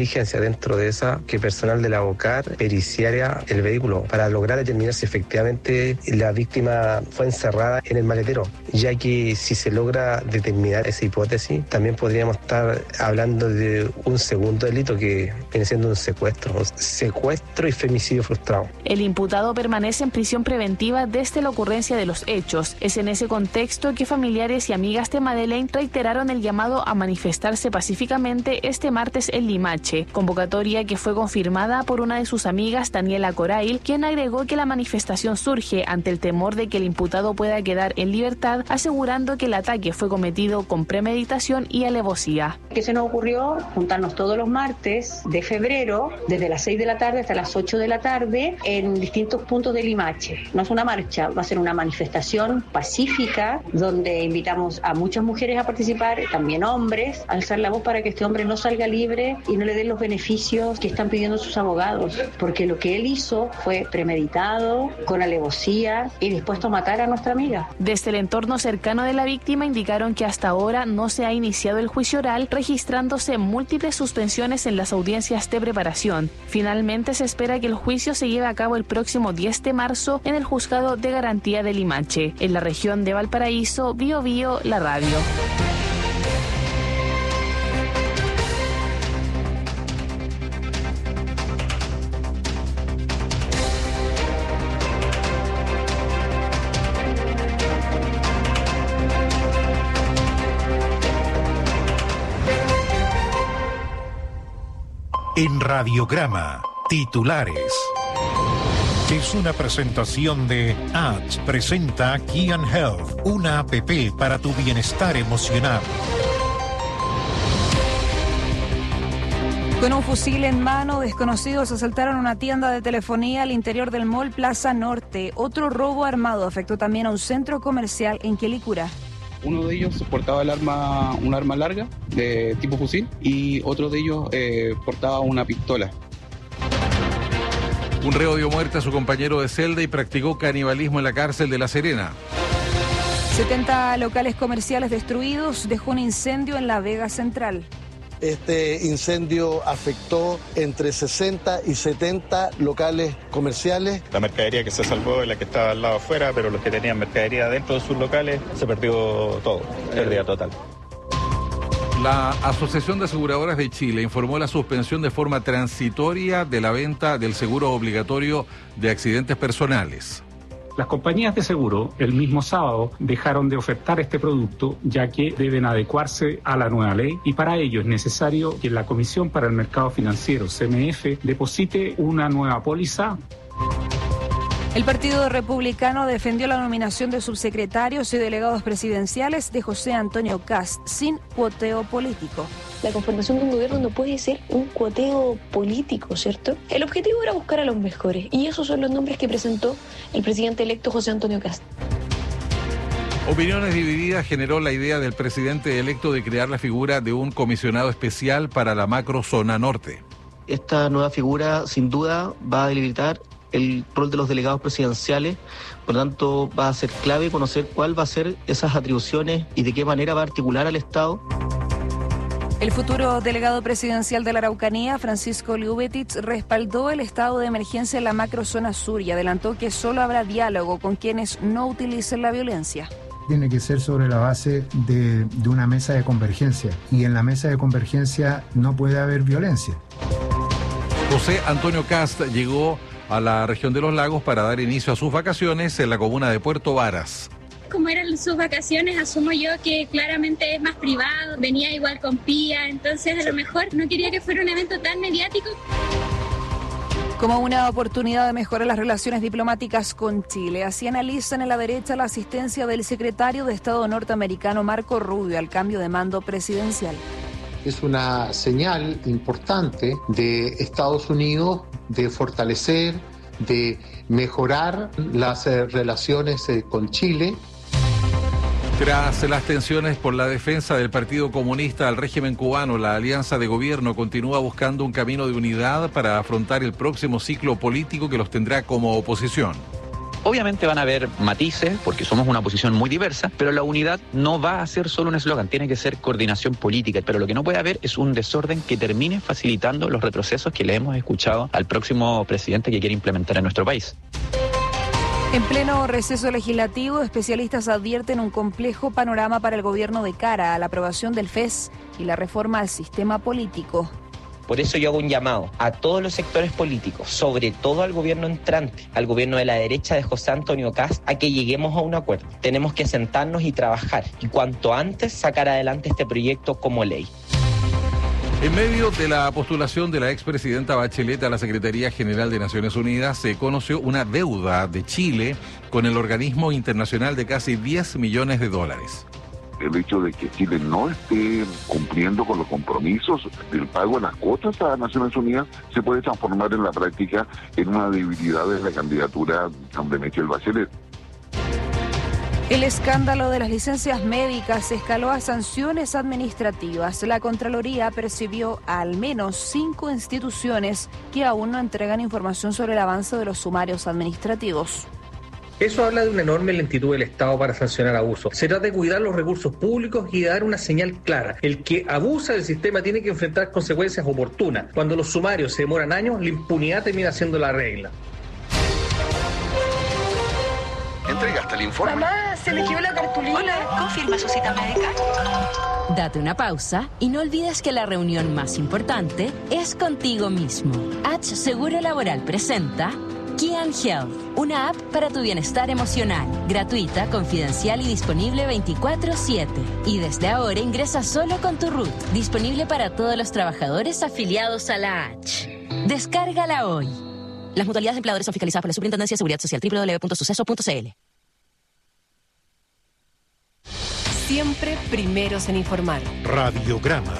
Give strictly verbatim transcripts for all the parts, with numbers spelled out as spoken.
diligencia dentro de esa que personal de la OCAR periciara el vehículo para lograr determinar si efectivamente la víctima fue encerrada en el maletero, ya que si se logra determinar esa hipótesis, también podríamos estar hablando de un segundo delito que viene siendo un secuestro, un secuestro y femicidio frustrado. El imputado permanece en prisión preventiva desde la ocurrencia de los hechos. Es en ese contexto que familiares y amigas de Madeleine reiteraron el llamado a manifestarse pacíficamente este martes en Limache, convocatoria que fue confirmada por una de sus amigas, Daniela Corail, quien agregó que la manifestación surge ante el temor de que el imputado pueda quedar en libertad, asegurando que el ataque fue cometido con premeditación y alevosía. Que se nos ocurrió juntarnos todos los martes de febrero, desde las seis de la tarde hasta las ocho de la tarde, en distintos puntos de Limache. No es una marcha, va a ser una manifestación pacífica, donde invitamos a muchas mujeres a participar, también hombres, a alzar la voz para que este hombre no salga libre y no le den los beneficios que están pidiendo sus abogados, porque lo que él hizo fue premeditado, con alevosía y dispuesto a matar a nuestra amiga. Desde el entorno cercano de la víctima indicaron que hasta ahora no se ha iniciado el juicio oral, registrándose múltiples suspensiones en las audiencias de preparación. Finalmente se espera que el juicio se lleve a cabo el próximo diez de marzo en el Juzgado de Garantía de Limache. En la región de Valparaíso, Bio Bio, la radio. En Radiograma, titulares. Es una presentación de A T S. Presenta Kian Health, una app para tu bienestar emocional. Con un fusil en mano, desconocidos asaltaron una tienda de telefonía al interior del Mall Plaza Norte. Otro robo armado afectó también a un centro comercial en Quilicura. Uno de ellos portaba el arma, un arma larga de tipo fusil y otro de ellos eh, portaba una pistola. Un reo dio muerte a su compañero de celda y practicó canibalismo en la cárcel de La Serena. setenta locales comerciales destruidos, dejó un incendio en La Vega Central. Este incendio afectó entre sesenta y setenta locales comerciales. La mercadería que se salvó es la que estaba al lado afuera, pero los que tenían mercadería dentro de sus locales se perdió todo, pérdida total. La Asociación de Aseguradoras de Chile informó la suspensión de forma transitoria de la venta del seguro obligatorio de accidentes personales. Las compañías de seguro el mismo sábado dejaron de ofertar este producto ya que deben adecuarse a la nueva ley y para ello es necesario que la Comisión para el Mercado Financiero, C M F, deposite una nueva póliza. El Partido Republicano defendió la nominación de subsecretarios y delegados presidenciales de José Antonio Kast sin cuoteo político. La conformación de un gobierno no puede ser un cuoteo político, ¿cierto? El objetivo era buscar a los mejores y esos son los nombres que presentó el presidente electo José Antonio Kast. Opiniones divididas generó la idea del presidente electo de crear la figura de un comisionado especial para la macrozona norte. Esta nueva figura sin duda va a debilitar el rol de los delegados presidenciales, por lo tanto va a ser clave conocer cuál va a ser esas atribuciones y de qué manera va a articular al Estado. El futuro delegado presidencial de la Araucanía, Francisco Liubetich, respaldó el estado de emergencia en la macrozona sur y adelantó que solo habrá diálogo con quienes no utilicen la violencia. Tiene que ser sobre la base de, de una mesa de convergencia y en la mesa de convergencia no puede haber violencia. José Antonio Kast llegó a la región de los lagos para dar inicio a sus vacaciones en la comuna de Puerto Varas. Como eran sus vacaciones, asumo yo que claramente es más privado, venía igual con Pía, entonces a lo mejor no quería que fuera un evento tan mediático. Como una oportunidad de mejorar las relaciones diplomáticas con Chile, así analizan en la derecha la asistencia del secretario de Estado norteamericano Marco Rubio al cambio de mando presidencial. Es una señal importante de Estados Unidos de fortalecer, de mejorar las eh, relaciones eh, con Chile. Tras las tensiones por la defensa del Partido Comunista al régimen cubano, la alianza de gobierno continúa buscando un camino de unidad para afrontar el próximo ciclo político que los tendrá como oposición. Obviamente van a haber matices, porque somos una oposición muy diversa, pero la unidad no va a ser solo un eslogan, tiene que ser coordinación política. Pero lo que no puede haber es un desorden que termine facilitando los retrocesos que le hemos escuchado al próximo presidente que quiere implementar en nuestro país. En pleno receso legislativo, especialistas advierten un complejo panorama para el gobierno de cara a la aprobación del F E S y la reforma al sistema político. Por eso yo hago un llamado a todos los sectores políticos, sobre todo al gobierno entrante, al gobierno de la derecha de José Antonio Kast, a que lleguemos a un acuerdo. Tenemos que sentarnos y trabajar, y cuanto antes sacar adelante este proyecto como ley. En medio de la postulación de la expresidenta Bachelet a la Secretaría General de Naciones Unidas, se conoció una deuda de Chile con el organismo internacional de casi diez millones de dólares. El hecho de que Chile no esté cumpliendo con los compromisos del pago de las cuotas a Naciones Unidas se puede transformar en la práctica en una debilidad de la candidatura de Michelle Bachelet. El escándalo de las licencias médicas escaló a sanciones administrativas. La Contraloría percibió a al menos cinco instituciones que aún no entregan información sobre el avance de los sumarios administrativos. Eso habla de una enorme lentitud del Estado para sancionar abusos. Se trata de cuidar los recursos públicos y de dar una señal clara. El que abusa del sistema tiene que enfrentar consecuencias oportunas. Cuando los sumarios se demoran años, la impunidad termina siendo la regla. ¿Entregaste el informe? Mamá, se me quedó la cartulina. Hola, ¿confirma su cita médica? Date una pausa y no olvides que la reunión más importante es contigo mismo. H Seguro Laboral presenta Key and Health, una app para tu bienestar emocional, gratuita, confidencial y disponible veinticuatro siete. Y desde ahora ingresa solo con tu R U T, disponible para todos los trabajadores afiliados a la H. Descárgala hoy. Las mutualidades de empleadores son fiscalizadas por la Superintendencia de Seguridad Social, doble u doble u doble u punto suceso punto c l. Siempre primeros en informar. Radiograma.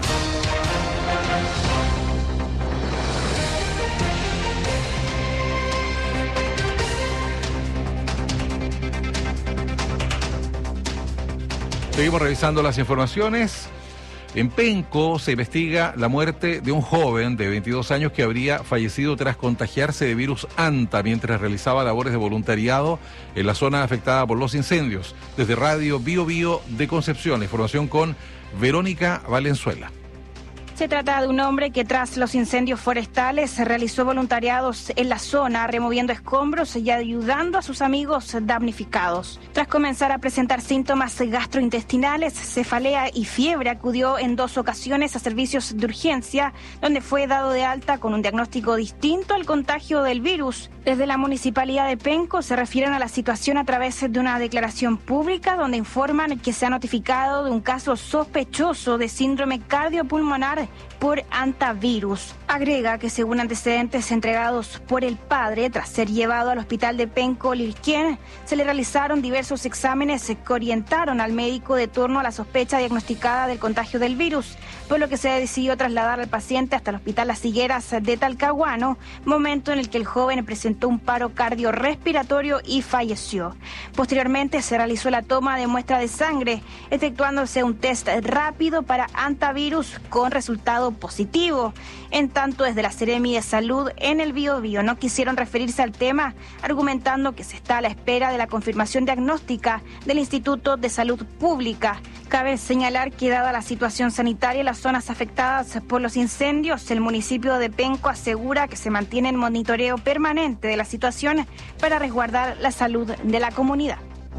Seguimos revisando las informaciones. En Penco se investiga la muerte de un joven de veintidós años que habría fallecido tras contagiarse de virus ANTA mientras realizaba labores de voluntariado en la zona afectada por los incendios. Desde Radio Bio Bio de Concepción, la información con Verónica Valenzuela. Se trata de un hombre que tras los incendios forestales realizó voluntariados en la zona, removiendo escombros y ayudando a sus amigos damnificados. Tras comenzar a presentar síntomas gastrointestinales, cefalea y fiebre, acudió en dos ocasiones a servicios de urgencia, donde fue dado de alta con un diagnóstico distinto al contagio del virus. Desde la Municipalidad de Penco se refieren a la situación a través de una declaración pública donde informan que se ha notificado de un caso sospechoso de síndrome cardiopulmonar por antivirus. Agrega que según antecedentes entregados por el padre, tras ser llevado al hospital de Penco Lirquén, se le realizaron diversos exámenes que orientaron al médico de turno a la sospecha diagnosticada del contagio del virus, por lo que se decidió trasladar al paciente hasta el hospital Las Higueras de Talcahuano, momento en el que el joven presentó un paro cardiorrespiratorio y falleció. Posteriormente se realizó la toma de muestra de sangre, efectuándose un test rápido para antivirus con resultado positivo. En tanto, desde la Seremi de Salud en el Biobío no quisieron referirse al tema, argumentando que se está a la espera de la confirmación diagnóstica del Instituto de Salud Pública. Cabe señalar que dada la situación sanitaria en las zonas afectadas por los incendios, el municipio de Penco asegura que se mantiene el monitoreo permanente de la situación para resguardar la salud de la comunidad.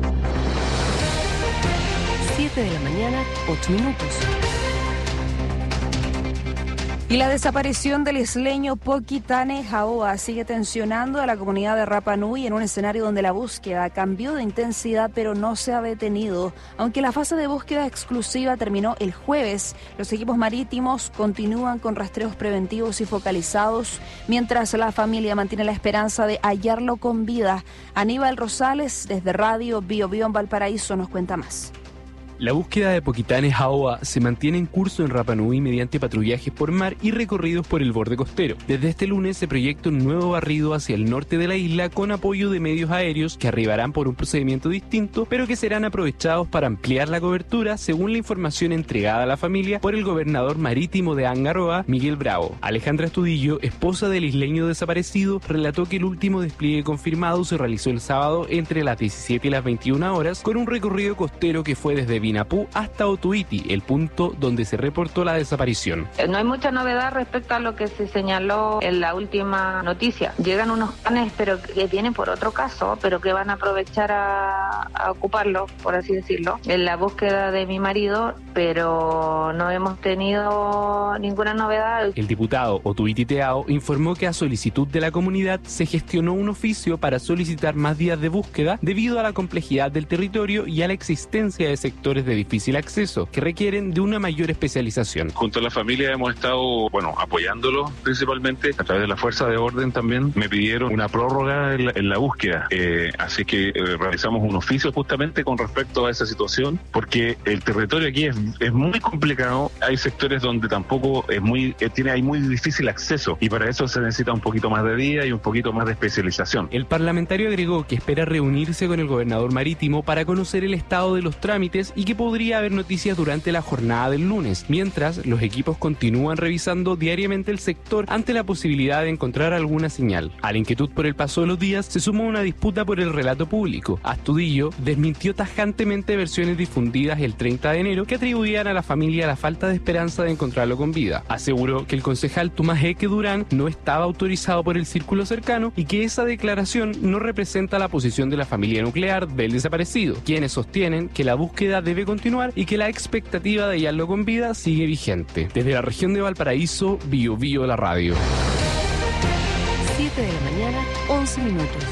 siete de la mañana, ocho minutos. Y la desaparición del isleño Poquitane Jaoa sigue tensionando a la comunidad de Rapa Nui en un escenario donde la búsqueda cambió de intensidad pero no se ha detenido. Aunque la fase de búsqueda exclusiva terminó el jueves, los equipos marítimos continúan con rastreos preventivos y focalizados, mientras la familia mantiene la esperanza de hallarlo con vida. Aníbal Rosales, desde Radio Bio Bio en Valparaíso, nos cuenta más. La búsqueda de Poquitanes Aoa se mantiene en curso en Rapa Nui mediante patrullajes por mar y recorridos por el borde costero. Desde este lunes se proyecta un nuevo barrido hacia el norte de la isla con apoyo de medios aéreos que arribarán por un procedimiento distinto, pero que serán aprovechados para ampliar la cobertura según la información entregada a la familia por el gobernador marítimo de Angaroa, Miguel Bravo. Alejandra Estudillo, esposa del isleño desaparecido, relató que el último despliegue confirmado se realizó el sábado entre las diecisiete y las veintiuna horas con un recorrido costero que fue desde Vinapú hasta Otuiti, el punto donde se reportó la desaparición. No hay mucha novedad respecto a lo que se señaló en la última noticia. Llegan unos planes, pero que vienen por otro caso, pero que van a aprovechar a, a ocuparlo, por así decirlo, en la búsqueda de mi marido, pero no hemos tenido ninguna novedad. El diputado Otuiti Teao informó que a solicitud de la comunidad se gestionó un oficio para solicitar más días de búsqueda debido a la complejidad del territorio y a la existencia de sectores de difícil acceso que requieren de una mayor especialización. Junto a la familia hemos estado, bueno, apoyándolo principalmente a través de la fuerza de orden también. Me pidieron una prórroga en la, en la búsqueda, eh, así que eh, realizamos un oficio justamente con respecto a esa situación, porque el territorio aquí es, es muy complicado. Hay sectores donde tampoco es muy, eh, tiene hay muy difícil acceso y para eso se necesita un poquito más de día y un poquito más de especialización. El parlamentario agregó que espera reunirse con el gobernador marítimo para conocer el estado de los trámites y que podría haber noticias durante la jornada del lunes, mientras los equipos continúan revisando diariamente el sector ante la posibilidad de encontrar alguna señal. A la inquietud por el paso de los días se sumó una disputa por el relato público. Astudillo desmintió tajantemente versiones difundidas el treinta de enero que atribuían a la familia la falta de esperanza de encontrarlo con vida. Aseguró que el concejal Tomás Eque Durán no estaba autorizado por el círculo cercano y que esa declaración no representa la posición de la familia nuclear del desaparecido, quienes sostienen que la búsqueda debe continuar y que la expectativa de hallarlo con vida sigue vigente. Desde la región de Valparaíso, Bio Bio la radio. siete de la mañana, once minutos.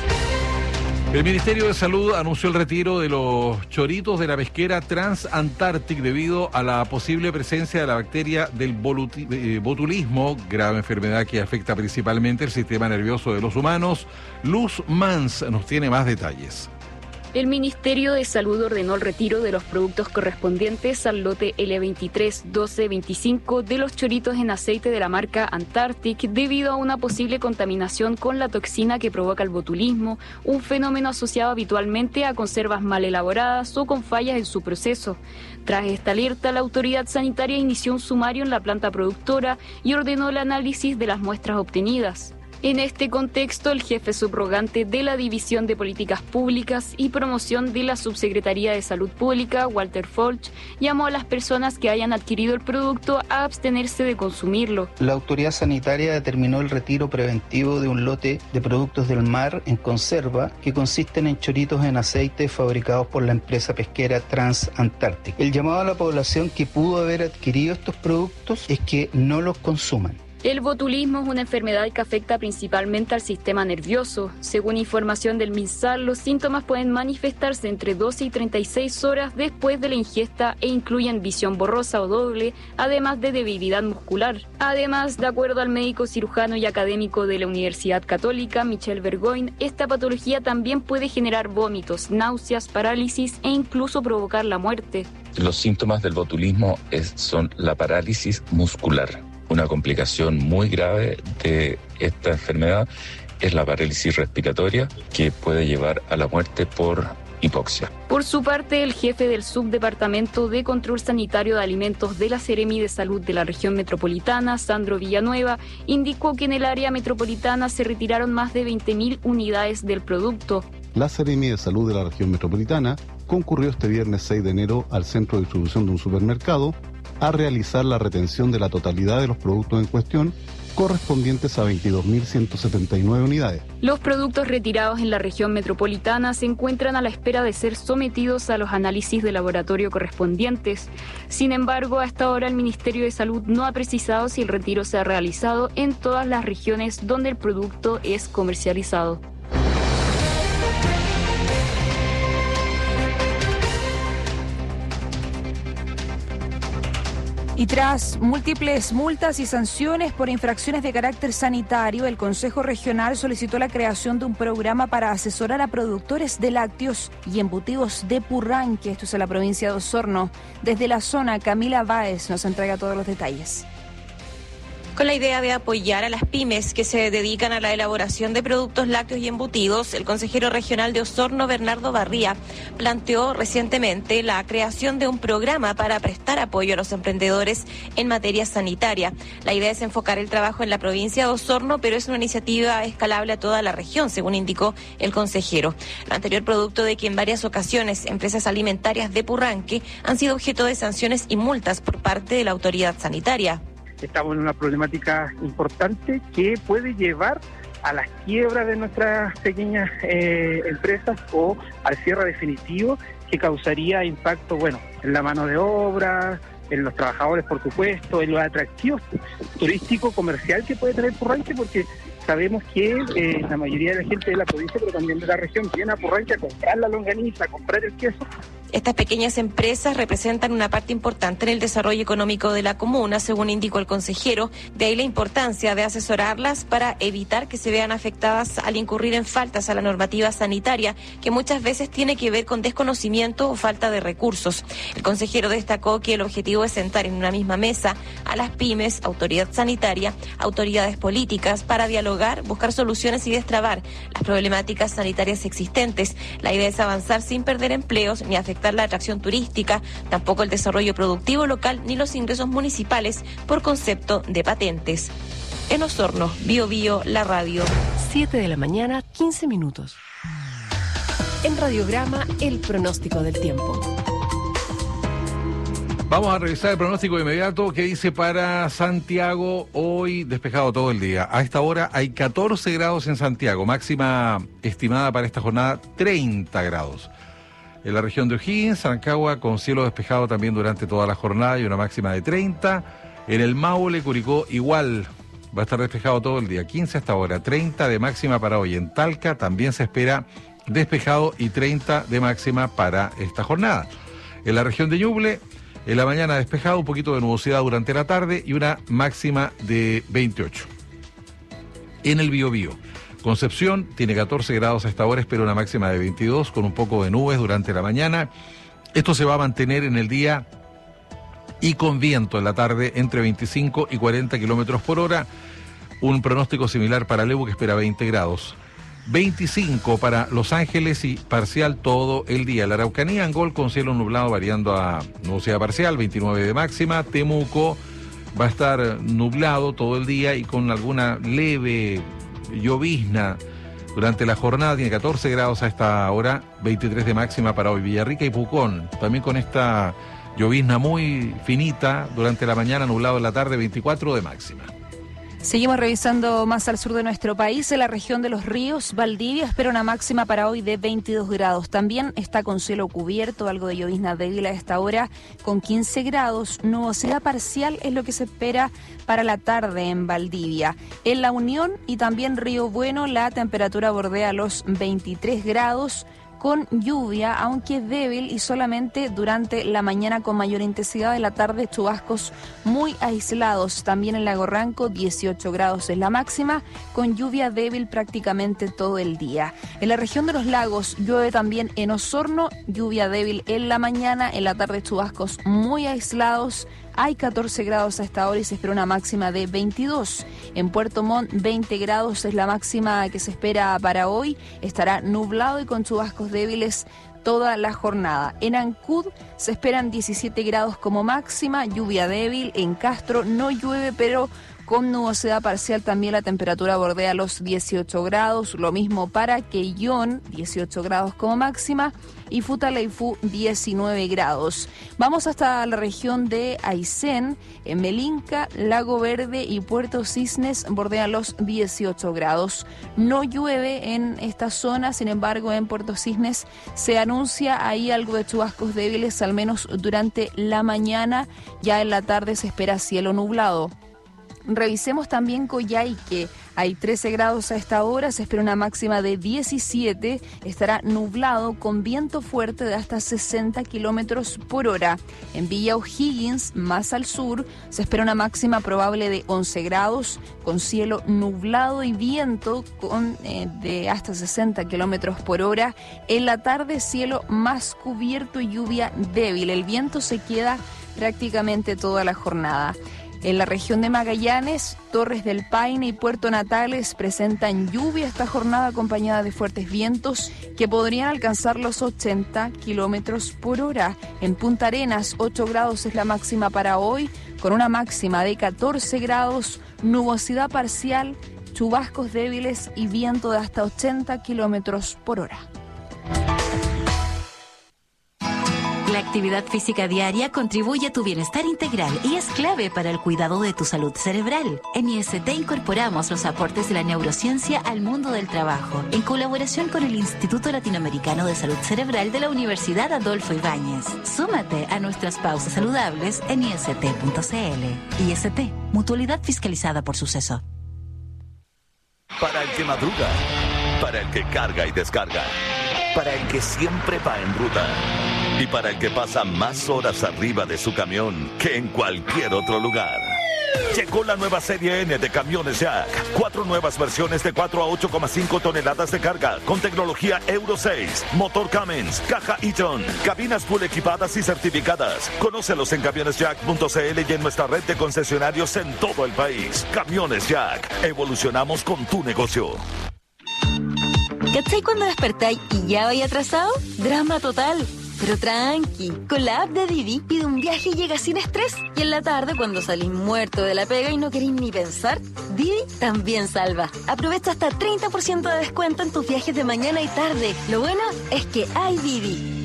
El Ministerio de Salud anunció el retiro de los choritos de la pesquera Transantarctic debido a la posible presencia de la bacteria del voluti- eh, botulismo, grave enfermedad que afecta principalmente el sistema nervioso de los humanos. Luz Mans nos tiene más detalles. El Ministerio de Salud ordenó el retiro de los productos correspondientes al lote L veintitrés doce veinticinco de los choritos en aceite de la marca Antarctic debido a una posible contaminación con la toxina que provoca el botulismo, un fenómeno asociado habitualmente a conservas mal elaboradas o con fallas en su proceso. Tras esta alerta, la autoridad sanitaria inició un sumario en la planta productora y ordenó el análisis de las muestras obtenidas. En este contexto, el jefe subrogante de la División de Políticas Públicas y Promoción de la Subsecretaría de Salud Pública, Walter Folch, llamó a las personas que hayan adquirido el producto a abstenerse de consumirlo. La autoridad sanitaria determinó el retiro preventivo de un lote de productos del mar en conserva que consisten en choritos en aceite fabricados por la empresa pesquera Transantarctic. El llamado a la población que pudo haber adquirido estos productos es que no los consuman. El botulismo es una enfermedad que afecta principalmente al sistema nervioso. Según información del MinSal, los síntomas pueden manifestarse entre doce y treinta y seis horas después de la ingesta e incluyen visión borrosa o doble, además de debilidad muscular. Además, de acuerdo al médico cirujano y académico de la Universidad Católica, Michel Vergoin, esta patología también puede generar vómitos, náuseas, parálisis e incluso provocar la muerte. Los síntomas del botulismo es, son la parálisis muscular. Una complicación muy grave de esta enfermedad es la parálisis respiratoria, que puede llevar a la muerte por hipoxia. Por su parte, el jefe del Subdepartamento de Control Sanitario de Alimentos de la Seremi de Salud de la región metropolitana, Sandro Villanueva, indicó que en el área metropolitana se retiraron más de veinte mil unidades del producto. La Seremi de Salud de la región metropolitana concurrió este viernes seis de enero al centro de distribución de un supermercado a realizar la retención de la totalidad de los productos en cuestión, correspondientes a veintidós mil ciento setenta y nueve unidades. Los productos retirados en la región metropolitana se encuentran a la espera de ser sometidos a los análisis de laboratorio correspondientes. Sin embargo, hasta ahora el Ministerio de Salud no ha precisado si el retiro se ha realizado en todas las regiones donde el producto es comercializado. Y tras múltiples multas y sanciones por infracciones de carácter sanitario, el Consejo Regional solicitó la creación de un programa para asesorar a productores de lácteos y embutidos de Purranque, esto es en la provincia de Osorno. Desde la zona, Camila Báez nos entrega todos los detalles. Con la idea de apoyar a las pymes que se dedican a la elaboración de productos lácteos y embutidos, el consejero regional de Osorno, Bernardo Barría, planteó recientemente la creación de un programa para prestar apoyo a los emprendedores en materia sanitaria. La idea es enfocar el trabajo en la provincia de Osorno, pero es una iniciativa escalable a toda la región, según indicó el consejero. Lo anterior producto de que en varias ocasiones empresas alimentarias de Purranque han sido objeto de sanciones y multas por parte de la autoridad sanitaria. Estamos en una problemática importante que puede llevar a las quiebras de nuestras pequeñas eh, empresas o al cierre definitivo, que causaría impacto, bueno, en la mano de obra, en los trabajadores, por supuesto, en los atractivos turístico comercial que puede tener Purranque, porque sabemos que eh, la mayoría de la gente de la provincia, pero también de la región, viene a Purranque a comprar la longaniza, a comprar el queso. Estas pequeñas empresas representan una parte importante en el desarrollo económico de la comuna, según indicó el consejero. De ahí la importancia de asesorarlas para evitar que se vean afectadas al incurrir en faltas a la normativa sanitaria, que muchas veces tiene que ver con desconocimiento o falta de recursos. El consejero destacó que el objetivo es sentar en una misma mesa a las pymes, autoridad sanitaria, autoridades políticas, para dialogar, buscar soluciones y destrabar las problemáticas sanitarias existentes. La idea es avanzar sin perder empleos ni afectar la atracción turística, tampoco el desarrollo productivo local ni los ingresos municipales por concepto de patentes. En Osorno, Bio Bio, la radio. siete de la mañana, quince minutos. En Radiograma, el pronóstico del tiempo. Vamos a revisar el pronóstico de inmediato que dice para Santiago, hoy despejado todo el día. A esta hora hay catorce grados en Santiago, máxima estimada para esta jornada treinta grados. En la región de O'Higgins, Rancagua, con cielo despejado también durante toda la jornada y una máxima de treinta. En el Maule, Curicó, igual va a estar despejado todo el día, quince hasta ahora, treinta de máxima para hoy. En Talca también se espera despejado y treinta de máxima para esta jornada. En la región de Ñuble, en la mañana despejado, un poquito de nubosidad durante la tarde y una máxima de veintiocho. En el Biobío, Concepción tiene catorce grados a esta hora, espera una máxima de veintidós con un poco de nubes durante la mañana. Esto se va a mantener en el día y con viento en la tarde entre veinticinco y cuarenta kilómetros por hora. Un pronóstico similar para Lebu, que espera veinte grados. veinticinco para Los Ángeles y parcial todo el día. La Araucanía, Angol con cielo nublado variando a nubosidad parcial, veintinueve de máxima. Temuco va a estar nublado todo el día y con alguna leve llovizna durante la jornada, tiene catorce grados a esta hora, veintitrés de máxima para hoy. Villarrica y Pucón, también con esta llovizna muy finita durante la mañana, nublado en la tarde, veinticuatro de máxima. Seguimos revisando más al sur de nuestro país, en la región de Los Ríos, Valdivia espera una máxima para hoy de veintidós grados. También está con cielo cubierto, algo de llovizna débil a esta hora, con quince grados. Nubosidad parcial es lo que se espera para la tarde en Valdivia. En La Unión y también Río Bueno, la temperatura bordea los veintitrés grados, con lluvia, aunque débil y solamente durante la mañana con mayor intensidad. En la tarde chubascos muy aislados. También en Lago Ranco, dieciocho grados es la máxima, con lluvia débil prácticamente todo el día. En la región de los lagos llueve también en Osorno, lluvia débil en la mañana, en la tarde chubascos muy aislados. Hay catorce grados a esta hora y se espera una máxima de veintidós. En Puerto Montt, veinte grados es la máxima que se espera para hoy. Estará nublado y con chubascos débiles toda la jornada. En Ancud se esperan diecisiete grados como máxima, lluvia débil. En Castro no llueve, pero con nubosidad parcial también la temperatura bordea los dieciocho grados. Lo mismo para Quellón, dieciocho grados como máxima. Y Futaleufú, diecinueve grados. Vamos hasta la región de Aysén, en Melinca, Lago Verde y Puerto Cisnes bordean los dieciocho grados. No llueve en esta zona, sin embargo en Puerto Cisnes se anuncia ahí algo de chubascos débiles, al menos durante la mañana. Ya en la tarde se espera cielo nublado. Revisemos también Coyhaique. Hay trece grados a esta hora, se espera una máxima de diecisiete, estará nublado con viento fuerte de hasta sesenta kilómetros por hora. En Villa O'Higgins, más al sur, se espera una máxima probable de once grados, con cielo nublado y viento con, eh, de hasta sesenta kilómetros por hora. En la tarde, cielo más cubierto y lluvia débil. El viento se queda prácticamente toda la jornada. En la región de Magallanes, Torres del Paine y Puerto Natales presentan lluvia esta jornada acompañada de fuertes vientos que podrían alcanzar los ochenta kilómetros por hora. En Punta Arenas, ocho grados es la máxima para hoy, con una máxima de catorce grados, nubosidad parcial, chubascos débiles y viento de hasta ochenta kilómetros por hora. La actividad física diaria contribuye a tu bienestar integral y es clave para el cuidado de tu salud cerebral. En I S T incorporamos los aportes de la neurociencia al mundo del trabajo, en colaboración con el Instituto Latinoamericano de Salud Cerebral de la Universidad Adolfo Ibáñez. Súmate a nuestras pausas saludables en I S T punto C L. I S T, mutualidad fiscalizada por Suceso. Para el que madruga, para el que carga y descarga, para el que siempre va en ruta y para el que pasa más horas arriba de su camión que en cualquier otro lugar. Llegó la nueva serie N de camiones Jack. Cuatro nuevas versiones de cuatro a ocho coma cinco toneladas de carga con tecnología Euro seis, motor Cummins, caja e-tron, cabinas full equipadas y certificadas. Conócelos en camiones jack punto C L y en nuestra red de concesionarios en todo el país. Camiones Jack. Evolucionamos con tu negocio. ¿Cachai cuando despertáis y ya vais atrasado? Drama total. Pero tranqui, con la app de Didi pide un viaje y llega sin estrés. Y en la tarde, cuando salís muerto de la pega y no queréis ni pensar, Didi también salva. Aprovecha hasta treinta por ciento de descuento en tus viajes de mañana y tarde. Lo bueno es que hay Didi.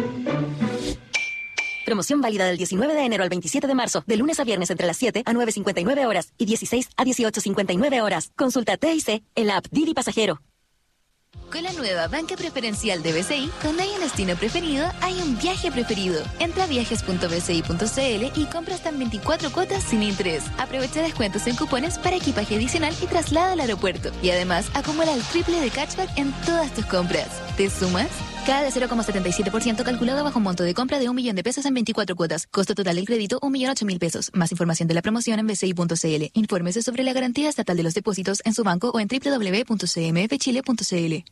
Promoción válida del diecinueve de enero al veintisiete de marzo, de lunes a viernes entre las siete a nueve cincuenta y nueve horas y dieciséis a dieciocho cincuenta y nueve horas. Consulta T I C en la app Didi Pasajero. Con la nueva banca preferencial de B C I, donde hay un destino preferido, hay un viaje preferido. Entra a viajes punto b c i punto c l y compra hasta en veinticuatro cuotas sin interés. Aprovecha descuentos en cupones para equipaje adicional y traslado al aeropuerto. Y además, acumula el triple de cashback en todas tus compras. ¿Te sumas? Cada de cero coma setenta y siete por ciento calculado bajo un monto de compra de un millón de pesos en veinticuatro cuotas. Costo total del crédito, un millón ocho mil pesos. Más información de la promoción en b c i punto c l. Infórmese sobre la garantía estatal de los depósitos en su banco o en doble u doble u doble u punto c m f chile punto c l.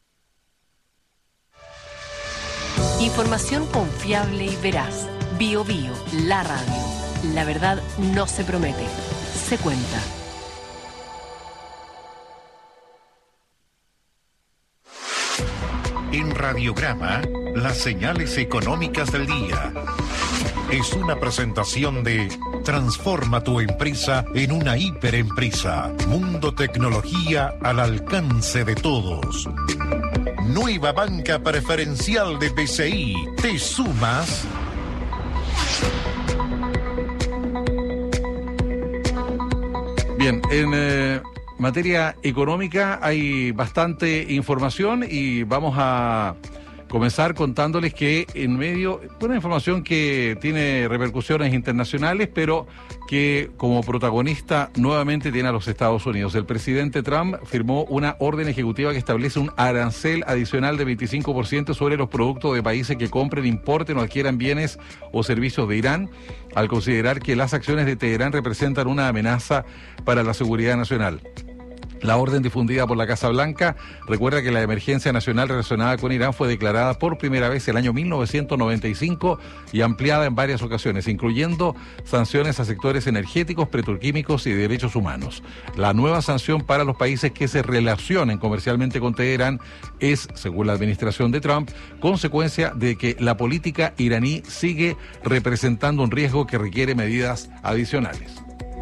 Información confiable y veraz. Bio Bio, la radio. La verdad no se promete, se cuenta. En Radiograma, las señales económicas del día. Es una presentación de Transforma tu empresa en una hiperempresa. Mundo Tecnología al alcance de todos. Nueva banca preferencial de B C I. ¿Te sumas? Bien, en eh, materia económica hay bastante información y vamos a comenzar contándoles que en medio, una información que tiene repercusiones internacionales, pero que como protagonista nuevamente tiene a los Estados Unidos. El presidente Trump firmó una orden ejecutiva que establece un arancel adicional de veinticinco por ciento sobre los productos de países que compren, importen o adquieran bienes o servicios de Irán, al considerar que las acciones de Teherán representan una amenaza para la seguridad nacional. La orden difundida por la Casa Blanca recuerda que la emergencia nacional relacionada con Irán fue declarada por primera vez el año mil novecientos noventa y cinco y ampliada en varias ocasiones, incluyendo sanciones a sectores energéticos, petroquímicos y de derechos humanos. La nueva sanción para los países que se relacionen comercialmente con Teherán es, según la administración de Trump, consecuencia de que la política iraní sigue representando un riesgo que requiere medidas adicionales.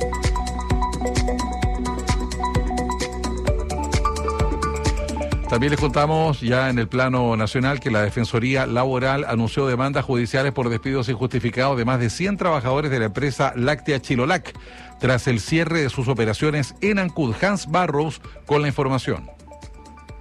También les contamos ya en el plano nacional que la Defensoría Laboral anunció demandas judiciales por despidos injustificados de más de cien trabajadores de la empresa láctea Chilolac tras el cierre de sus operaciones en Ancud. Hans Barrows con la información.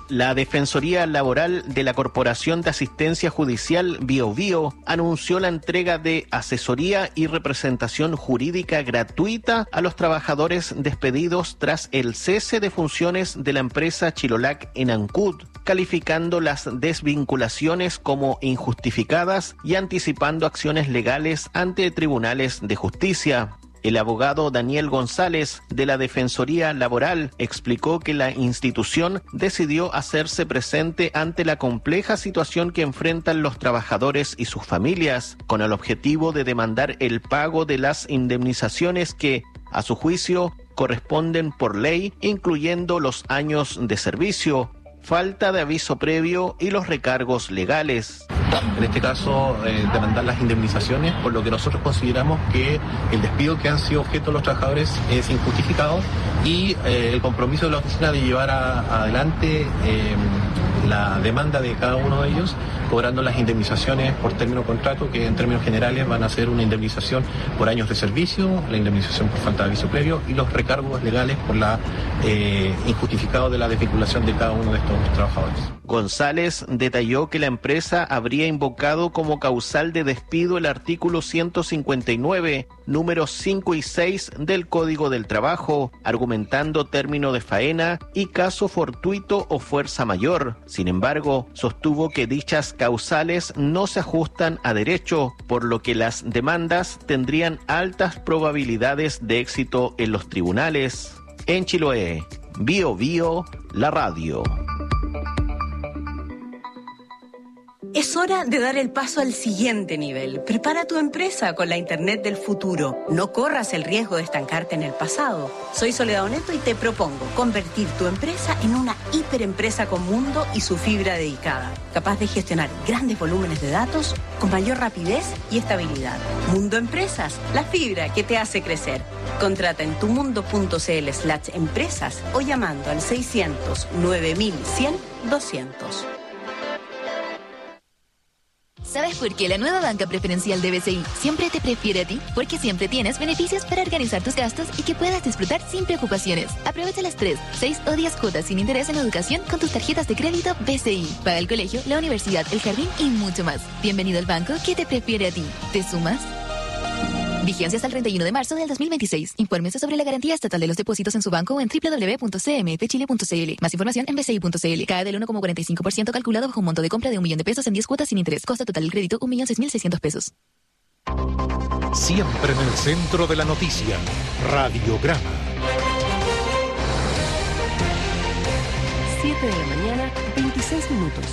La Defensoría Laboral de la Corporación de Asistencia Judicial Bio Bio anunció la entrega de asesoría y representación jurídica gratuita a los trabajadores despedidos tras el cese de funciones de la empresa Chilolac en Ancud, calificando las desvinculaciones como injustificadas y anticipando acciones legales ante tribunales de justicia. El abogado Daniel González de la Defensoría Laboral explicó que la institución decidió hacerse presente ante la compleja situación que enfrentan los trabajadores y sus familias, con el objetivo de demandar el pago de las indemnizaciones que, a su juicio, corresponden por ley, incluyendo los años de servicio, falta de aviso previo y los recargos legales. En este caso, eh, demandar las indemnizaciones, por lo que nosotros consideramos que el despido que han sido objeto de los trabajadores es injustificado y eh, el compromiso de la oficina de llevar a, adelante eh, la demanda de cada uno de ellos, cobrando las indemnizaciones por término contrato, que en términos generales van a ser una indemnización por años de servicio, la indemnización por falta de aviso previo y los recargos legales por la eh, injustificado de la desvinculación de cada uno de estos trabajadores. González detalló que la empresa habría invocado como causal de despido el artículo ciento cincuenta y nueve, números cinco y seis del Código del Trabajo, argumentando término de faena y caso fortuito o fuerza mayor. Sin embargo, sostuvo que dichas causales no se ajustan a derecho, por lo que las demandas tendrían altas probabilidades de éxito en los tribunales. En Chiloé, Bio Bio, la radio. Es hora de dar el paso al siguiente nivel. Prepara tu empresa con la Internet del futuro. No corras el riesgo de estancarte en el pasado. Soy Soledad Oneto y te propongo convertir tu empresa en una hiperempresa con mundo y su fibra dedicada, capaz de gestionar grandes volúmenes de datos con mayor rapidez y estabilidad. Mundo Empresas, la fibra que te hace crecer. Contrata en tumundo.cl slash empresas o llamando al seiscientos nueve mil cien doscientos. ¿Sabes por qué la nueva banca preferencial de B C I siempre te prefiere a ti? Porque siempre tienes beneficios para organizar tus gastos y que puedas disfrutar sin preocupaciones. Aprovecha las tres, seis o diez cuotas sin interés en educación con tus tarjetas de crédito B C I. Paga el colegio, la universidad, el jardín y mucho más. Bienvenido al banco que te prefiere a ti. ¿Te sumas? Vigencia hasta el treinta y uno de marzo del dos mil veintiséis. Infórmese sobre la garantía estatal de los depósitos en su banco o en doble u doble u doble u punto c m f chile punto c l. Más información en b c i punto c l. Cae del uno coma cuarenta y cinco por ciento calculado bajo un monto de compra de un millón de pesos en diez cuotas sin interés. Costo total del crédito un millón seis mil seiscientos pesos. Siempre en el centro de la noticia. Radiograma. siete de la mañana, veintiséis minutos.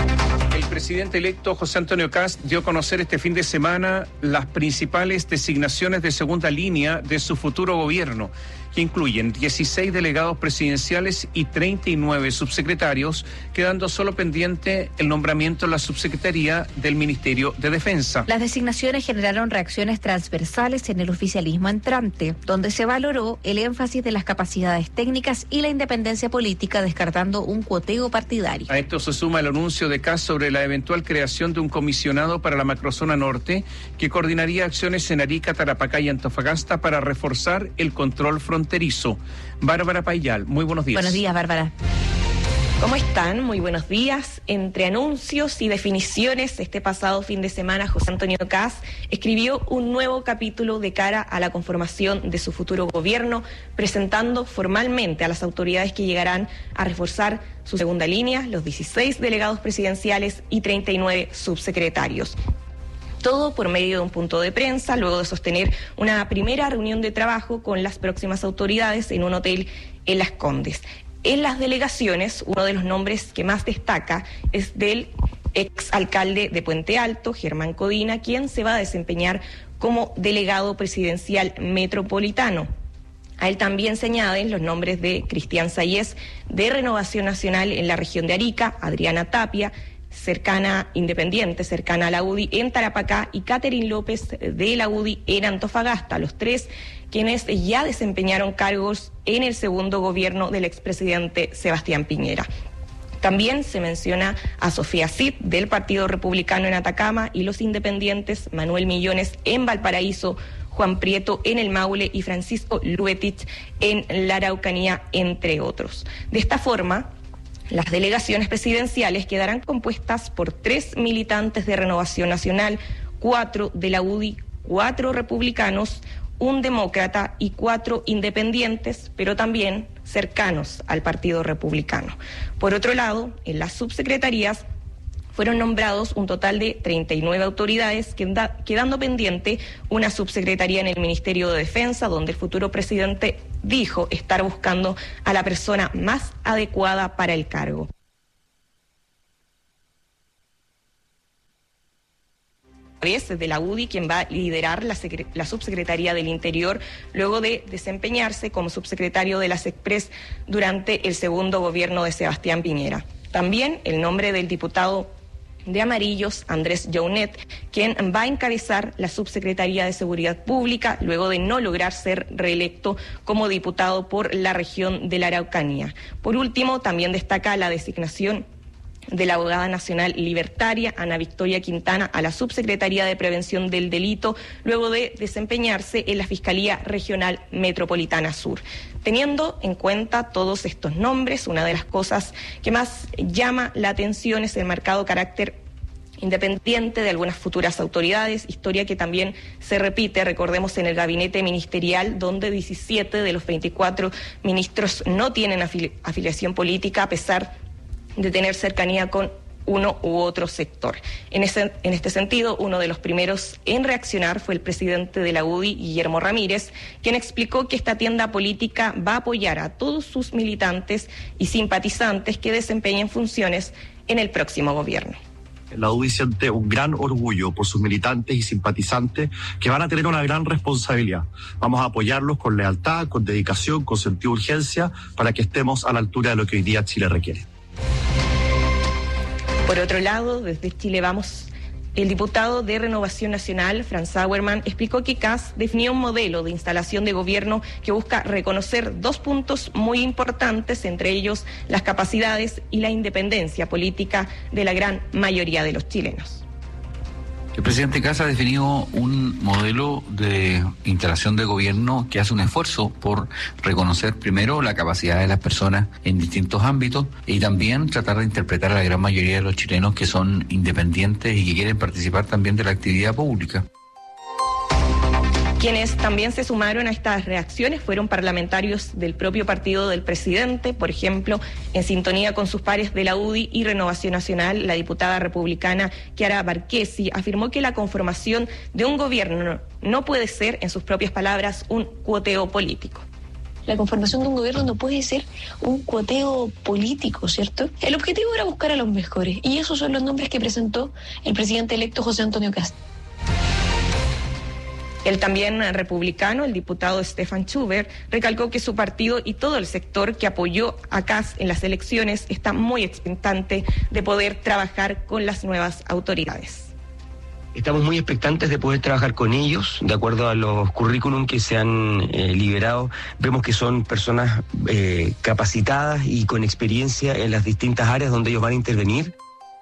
El presidente electo José Antonio Kast dio a conocer este fin de semana las principales designaciones de segunda línea de su futuro gobierno, que incluyen dieciséis delegados presidenciales y treinta y nueve subsecretarios, quedando solo pendiente el nombramiento en la subsecretaría del Ministerio de Defensa. Las designaciones generaron reacciones transversales en el oficialismo entrante, donde se valoró el énfasis de las capacidades técnicas y la independencia política, descartando un cuoteo partidario. A esto se suma el anuncio de Kast sobre la eventual creación de un comisionado para la macrozona norte, que coordinaría acciones en Arica, Tarapacá y Antofagasta para reforzar el control fronterizo. Fronterizo. Bárbara Payal, muy buenos días. Buenos días, Bárbara. ¿Cómo están? Muy buenos días. Entre anuncios y definiciones, este pasado fin de semana José Antonio Kast escribió un nuevo capítulo de cara a la conformación de su futuro gobierno, presentando formalmente a las autoridades que llegarán a reforzar su segunda línea, los dieciséis delegados presidenciales y treinta y nueve subsecretarios. Todo por medio de un punto de prensa, luego de sostener una primera reunión de trabajo con las próximas autoridades en un hotel en Las Condes. En las delegaciones, uno de los nombres que más destaca es del exalcalde de Puente Alto, Germán Codina, quien se va a desempeñar como delegado presidencial metropolitano. A él también se añaden los nombres de Cristian Sayés, de Renovación Nacional en la región de Arica, Adriana Tapia, cercana, independiente, cercana a la U D I en Tarapacá, y Catherine López de la U D I en Antofagasta, los tres quienes ya desempeñaron cargos en el segundo gobierno del expresidente Sebastián Piñera. También se menciona a Sofía Cid del Partido Republicano en Atacama y los independientes Manuel Millones en Valparaíso, Juan Prieto en el Maule y Francisco Luetich en la Araucanía, entre otros. De esta forma, Las delegaciones presidenciales quedarán compuestas por tres militantes de Renovación Nacional, cuatro de la U D I, cuatro republicanos, un demócrata y cuatro independientes, pero también cercanos al Partido Republicano. Por otro lado, en las subsecretarías fueron nombrados un total de treinta y nueve autoridades, quedando pendiente una subsecretaría en el Ministerio de Defensa, donde el futuro presidente dijo estar buscando a la persona más adecuada para el cargo. Es de la U D I quien va a liderar la, la subsecretaría del Interior luego de desempeñarse como subsecretario de la SECPRES durante el segundo gobierno de Sebastián Piñera. También el nombre del diputado de Amarillos, Andrés Jounet, quien va a encabezar la subsecretaría de Seguridad Pública luego de no lograr ser reelecto como diputado por la región de la Araucanía. Por último, también destaca la designación de la abogada nacional libertaria Ana Victoria Quintana a la subsecretaría de Prevención del Delito luego de desempeñarse en la Fiscalía Regional Metropolitana Sur. Teniendo en cuenta todos estos nombres, una de las cosas que más llama la atención es el marcado carácter independiente de algunas futuras autoridades, historia que también se repite, recordemos, en el gabinete ministerial, donde diecisiete de los veinticuatro ministros no tienen afili- afiliación política, a pesar de tener cercanía con uno u otro sector. En, ese, en este sentido, uno de los primeros en reaccionar fue el presidente de la U D I, Guillermo Ramírez, quien explicó que esta tienda política va a apoyar a todos sus militantes y simpatizantes que desempeñen funciones en el próximo gobierno. La U D I siente un gran orgullo por sus militantes y simpatizantes que van a tener una gran responsabilidad. Vamos a apoyarlos con lealtad, con dedicación, con sentido de urgencia, para que estemos a la altura de lo que hoy día Chile requiere. Por otro lado, desde Chile Vamos, el diputado de Renovación Nacional, Franz Sauermann, explicó que C A S definió un modelo de instalación de gobierno que busca reconocer dos puntos muy importantes, entre ellos las capacidades y la independencia política de la gran mayoría de los chilenos. El presidente Kast ha definido un modelo de instalación de gobierno que hace un esfuerzo por reconocer primero la capacidad de las personas en distintos ámbitos y también tratar de interpretar a la gran mayoría de los chilenos que son independientes y que quieren participar también de la actividad pública. Quienes también se sumaron a estas reacciones fueron parlamentarios del propio partido del presidente, por ejemplo, en sintonía con sus pares de la U D I y Renovación Nacional, la diputada republicana Chiara Barquesi afirmó que la conformación de un gobierno no puede ser, en sus propias palabras, un cuoteo político. La conformación de un gobierno no puede ser un cuoteo político, ¿cierto? El objetivo era buscar a los mejores, y esos son los nombres que presentó el presidente electo José Antonio Kast. El también republicano, el diputado Stefan Schubert, recalcó que su partido y todo el sector que apoyó a Kast en las elecciones está muy expectante de poder trabajar con las nuevas autoridades. Estamos muy expectantes de poder trabajar con ellos, de acuerdo a los currículum que se han eh, liberado. Vemos que son personas eh, capacitadas y con experiencia en las distintas áreas donde ellos van a intervenir.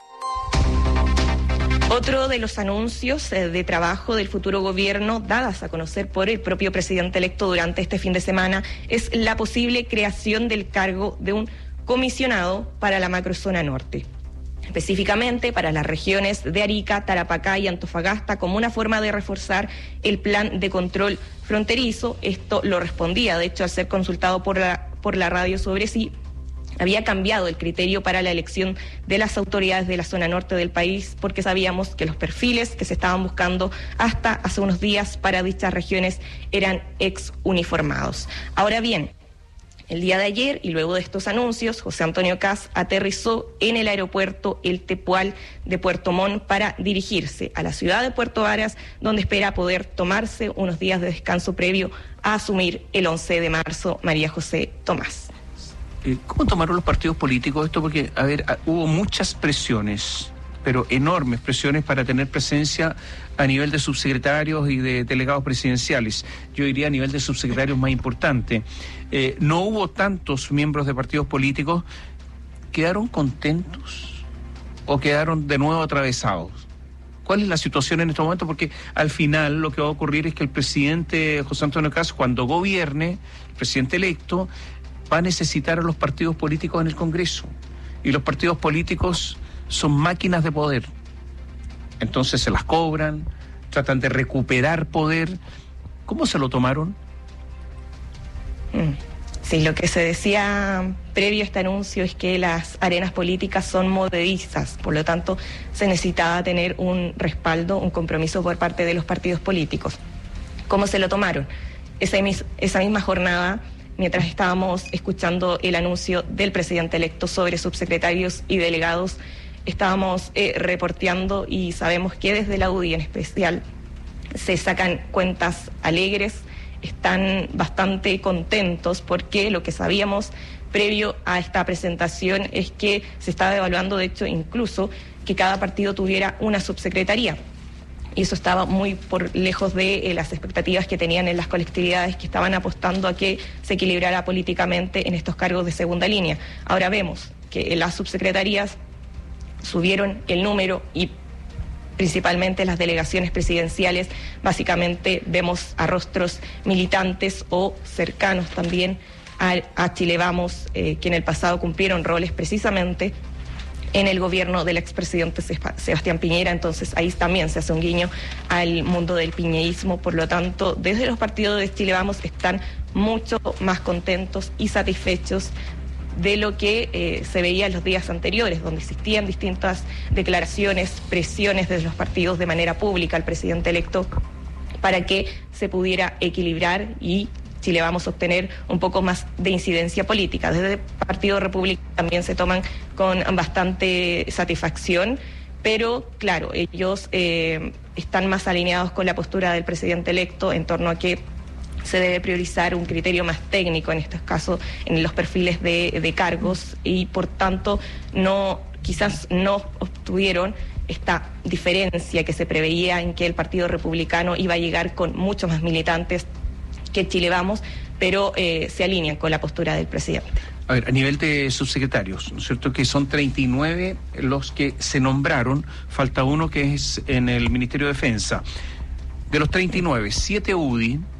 Otro de los anuncios eh, de trabajo del futuro gobierno, dadas a conocer por el propio presidente electo durante este fin de semana, es la posible creación del cargo de un comisionado para la macrozona norte. Específicamente para las regiones de Arica, Tarapacá y Antofagasta, como una forma de reforzar el plan de control fronterizo. Esto lo respondía, de hecho, al ser consultado por la, por la radio sobre si había cambiado el criterio para la elección de las autoridades de la zona norte del país, porque sabíamos que los perfiles que se estaban buscando hasta hace unos días para dichas regiones eran ex uniformados. Ahora bien, el día de ayer, y luego de estos anuncios, José Antonio Kast aterrizó en el aeropuerto El Tepual de Puerto Montt para dirigirse a la ciudad de Puerto Varas, donde espera poder tomarse unos días de descanso previo a asumir el once de marzo. María José Tomás. ¿Cómo tomaron los partidos políticos esto? Porque, a ver, hubo muchas presiones, pero enormes presiones para tener presencia a nivel de subsecretarios y de delegados presidenciales. Yo diría a nivel de subsecretarios más importante. Eh, no hubo tantos miembros de partidos políticos. ¿Quedaron contentos o quedaron de nuevo atravesados? ¿Cuál es la situación en este momento? Porque al final lo que va a ocurrir es que el presidente José Antonio Kast, cuando gobierne, el presidente electo, va a necesitar a los partidos políticos en el Congreso. y los partidos políticos son máquinas de poder. Entonces se las cobran, tratan de recuperar poder. ¿Cómo se lo tomaron? Sí, lo que se decía previo a este anuncio es que las arenas políticas son movedizas, por lo tanto se necesitaba tener un respaldo, un compromiso por parte de los partidos políticos. ¿Cómo se lo tomaron? Esa, mis, esa misma jornada, mientras estábamos escuchando el anuncio del presidente electo sobre subsecretarios y delegados, estábamos eh, reporteando y sabemos que desde la U D I en especial se sacan cuentas alegres, están bastante contentos porque lo que sabíamos previo a esta presentación es que se estaba evaluando, de hecho, incluso que cada partido tuviera una subsecretaría. Y eso estaba muy por lejos de eh, las expectativas que tenían en las colectividades que estaban apostando a que se equilibrara políticamente en estos cargos de segunda línea. Ahora vemos que las subsecretarías subieron el número y principalmente las delegaciones presidenciales, básicamente vemos a rostros militantes o cercanos también a, a Chile Vamos, eh, que en el pasado cumplieron roles precisamente en el gobierno del expresidente Sebastián Piñera. Entonces ahí también se hace un guiño al mundo del piñeísmo. Por lo tanto, desde los partidos de Chile Vamos están mucho más contentos y satisfechos de lo que eh, se veía en los días anteriores, donde existían distintas declaraciones, presiones desde los partidos de manera pública al presidente electo para que se pudiera equilibrar y Chile Vamos a obtener un poco más de incidencia política. Desde el Partido República también se toman con bastante satisfacción, pero claro, ellos eh, están más alineados con la postura del presidente electo en torno a que se debe priorizar un criterio más técnico en estos casos, en los perfiles de, de cargos, y por tanto no, quizás no obtuvieron esta diferencia que se preveía en que el Partido Republicano iba a llegar con muchos más militantes que Chile Vamos, pero eh, se alinean con la postura del presidente. A ver, a nivel de subsecretarios, ¿no es cierto? Que son treinta y nueve los que se nombraron, falta uno que es en el Ministerio de Defensa. De los treinta y nueve, siete U D I,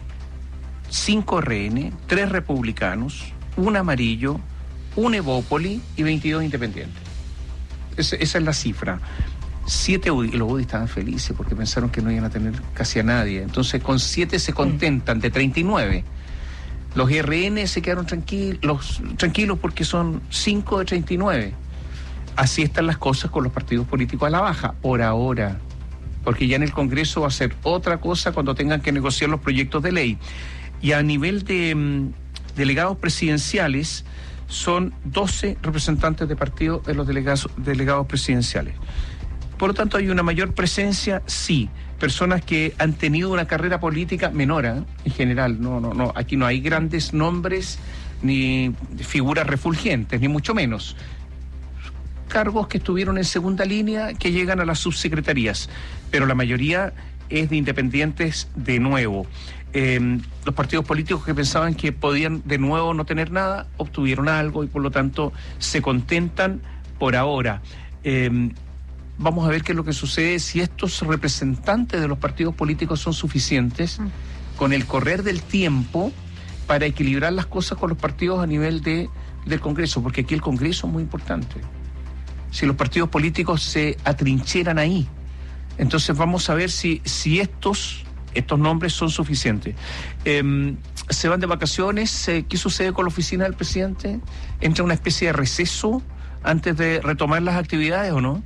cinco R N, tres republicanos, un amarillo, un Evópoli y veintidós independientes. Es, esa es la cifra. Siete U D I, y los U D I estaban felices porque pensaron que no iban a tener casi a nadie. Entonces con siete se contentan de treinta y nueve. Los R N se quedaron tranquilos, tranquilos porque son cinco de treinta y nueve. Así están las cosas con los partidos políticos a la baja, por ahora. Porque ya en el Congreso va a ser otra cosa cuando tengan que negociar los proyectos de ley. Y a nivel de um, delegados presidenciales, son doce representantes de partido en los delegados, delegados presidenciales. Por lo tanto, hay una mayor presencia, sí. Personas que han tenido una carrera política menor, ¿eh? En general. No, no, no. Aquí no hay grandes nombres ni figuras refulgentes, ni mucho menos. Cargos que estuvieron en segunda línea que llegan a las subsecretarías, pero la mayoría es de independientes de nuevo. Eh, los partidos políticos que pensaban que podían de nuevo no tener nada, obtuvieron algo y por lo tanto se contentan por ahora. Eh, vamos a ver qué es lo que sucede, si estos representantes de los partidos políticos son suficientes mm. con el correr del tiempo para equilibrar las cosas con los partidos a nivel de, del Congreso, porque aquí el Congreso es muy importante. Si los partidos políticos se atrincheran ahí, entonces vamos a ver si, si estos... estos nombres son suficientes. Eh, ¿Se van de vacaciones? ¿Qué sucede con la oficina del presidente? ¿Entra una especie de receso antes de retomar las actividades o no?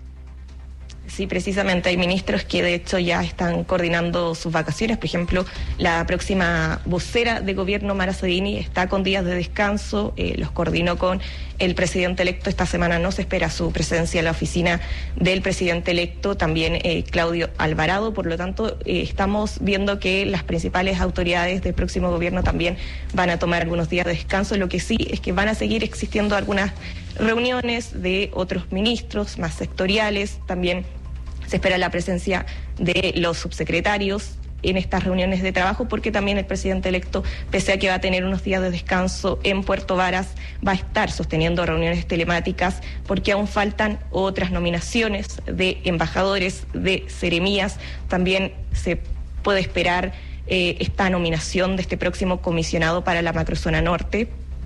Sí, precisamente hay ministros que de hecho ya están coordinando sus vacaciones. Por ejemplo, la próxima vocera de gobierno, Mara Sedini, está con días de descanso, eh, los coordinó con el presidente electo. Esta semana no se espera su presencia en la oficina del presidente electo, también eh, Claudio Alvarado. Por lo tanto, eh, estamos viendo que las principales autoridades del próximo gobierno también van a tomar algunos días de descanso. Lo que sí es que van a seguir existiendo algunas reuniones de otros ministros más sectoriales. También se espera la presencia de los subsecretarios en estas reuniones de trabajo, porque también el presidente electo, pese a que va a tener unos días de descanso en Puerto Varas, va a estar sosteniendo reuniones telemáticas, porque aún faltan otras nominaciones de embajadores, de seremías. También se puede esperar eh, esta nominación de este próximo comisionado para la macrozona norte,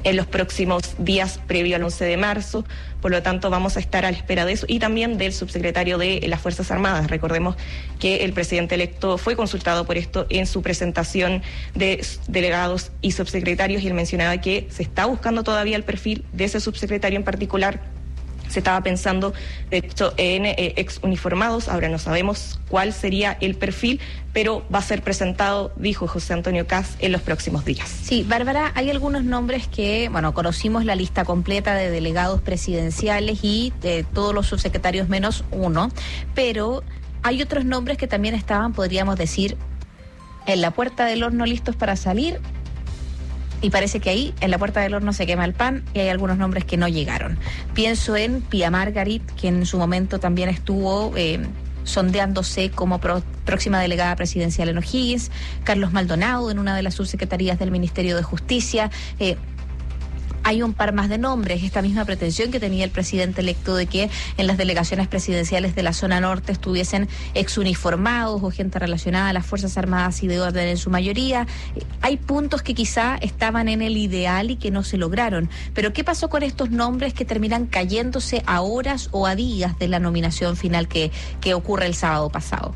en los próximos días previo al once de marzo. Por lo tanto, vamos a estar a la espera de eso y también del subsecretario de las Fuerzas Armadas. Recordemos que el presidente electo fue consultado por esto en su presentación de delegados y subsecretarios y él mencionaba que se está buscando todavía el perfil de ese subsecretario en particular. Se estaba pensando, de hecho, en eh, ex uniformados. Ahora no sabemos cuál sería el perfil, pero va a ser presentado, dijo José Antonio Kast, en los próximos días. Sí, Bárbara, hay algunos nombres que, bueno, conocimos la lista completa de delegados presidenciales y de todos los subsecretarios menos uno, pero hay otros nombres que también estaban, podríamos decir, en la puerta del horno listos para salir. Y parece que ahí, en la puerta del horno, se quema el pan y hay algunos nombres que no llegaron. Pienso en Pia Margarit, que en su momento también estuvo eh, sondeándose como pro, próxima delegada presidencial en O'Higgins, Carlos Maldonado en una de las subsecretarías del Ministerio de Justicia. Eh, Hay un par más de nombres, esta misma pretensión que tenía el presidente electo de que en las delegaciones presidenciales de la zona norte estuviesen exuniformados o gente relacionada a las Fuerzas Armadas y de orden en su mayoría. Hay puntos que quizá estaban en el ideal y que no se lograron. Pero ¿qué pasó con estos nombres que terminan cayéndose a horas o a días de la nominación final que, que ocurre el sábado pasado?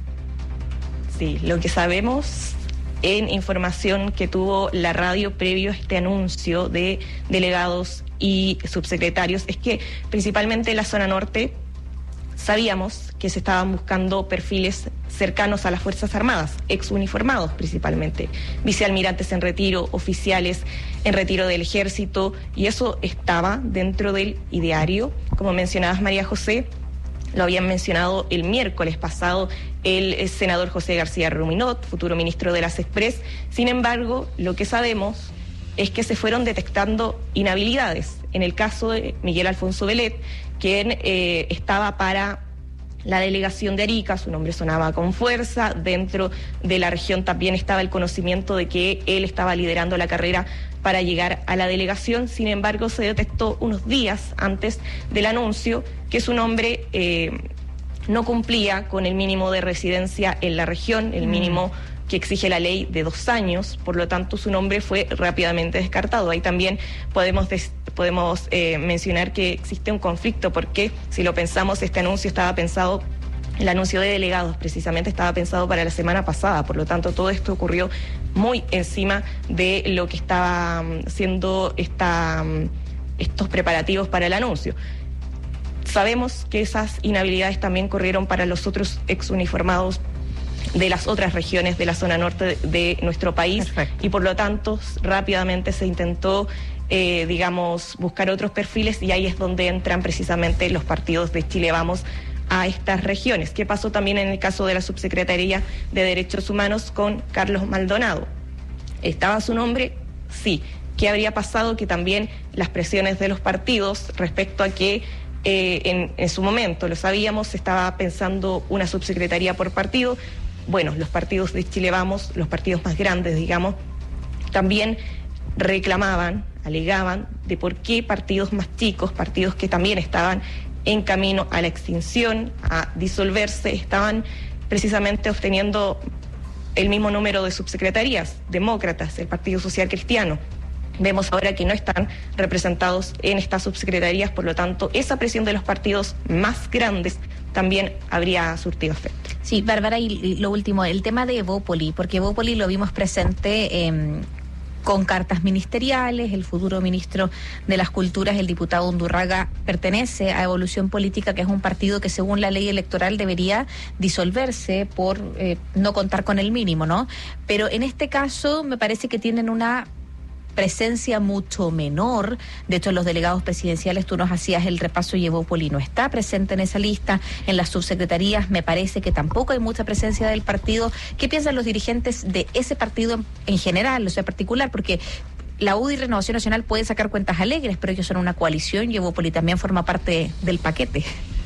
Sí, lo que sabemos en información que tuvo la radio previo a este anuncio de delegados y subsecretarios, es que principalmente en la zona norte sabíamos que se estaban buscando perfiles cercanos a las Fuerzas Armadas, exuniformados principalmente, vicealmirantes en retiro, oficiales en retiro del Ejército, y eso estaba dentro del ideario, como mencionabas, María José. Lo habían mencionado el miércoles pasado el senador José García Ruminot, futuro ministro de las Express. Sin embargo, lo que sabemos es que se fueron detectando inhabilidades. En el caso de Miguel Alfonso Belet, quien eh, estaba para la delegación de Arica, su nombre sonaba con fuerza. Dentro de la región también estaba el conocimiento de que él estaba liderando la carrera para llegar a la delegación. Sin embargo, se detectó unos días antes del anuncio que su nombre eh, no cumplía con el mínimo de residencia en la región, el mínimo que exige la ley de dos años, por lo tanto su nombre fue rápidamente descartado. Ahí también podemos, des, podemos eh, mencionar que existe un conflicto, porque si lo pensamos, este anuncio estaba pensado, el anuncio de delegados precisamente estaba pensado para la semana pasada, por lo tanto todo esto ocurrió muy encima de lo que estaba siendo esta, estos preparativos para el anuncio. Sabemos que esas inhabilidades también corrieron para los otros exuniformados de las otras regiones de la zona norte de nuestro país. Perfecto. Y por lo tanto rápidamente se intentó, eh, digamos, buscar otros perfiles, y ahí es donde entran precisamente los partidos de Chile Vamos a estas regiones. ¿Qué pasó también en el caso de la Subsecretaría de Derechos Humanos con Carlos Maldonado? ¿Estaba su nombre? Sí. ¿Qué habría pasado? Que también las presiones de los partidos respecto a que eh, en, en su momento, lo sabíamos, se estaba pensando una subsecretaría por partido. Bueno, los partidos de Chile Vamos, los partidos más grandes, digamos, también reclamaban, alegaban de por qué partidos más chicos, partidos que también estaban en camino a la extinción, a disolverse, estaban precisamente obteniendo el mismo número de subsecretarías. Demócratas, el Partido Social Cristiano, vemos ahora que no están representados en estas subsecretarías, por lo tanto, esa presión de los partidos más grandes también habría surtido efecto. Sí, Bárbara, y lo último, el tema de Evópoli, porque Evópoli lo vimos presente eh, con cartas ministeriales. El futuro ministro de las Culturas, el diputado Undurraga, pertenece a Evolución Política, que es un partido que según la ley electoral debería disolverse por eh, no contar con el mínimo, ¿no? Pero en este caso me parece que tienen una presencia mucho menor. De hecho, los delegados presidenciales, tú nos hacías el repaso y Evópoli no está presente en esa lista. En las subsecretarías me parece que tampoco hay mucha presencia del partido. ¿Qué piensan los dirigentes de ese partido en, en general, o sea, particular? Porque la U D y Renovación Nacional pueden sacar cuentas alegres, pero ellos son una coalición y Evópoli también forma parte del paquete.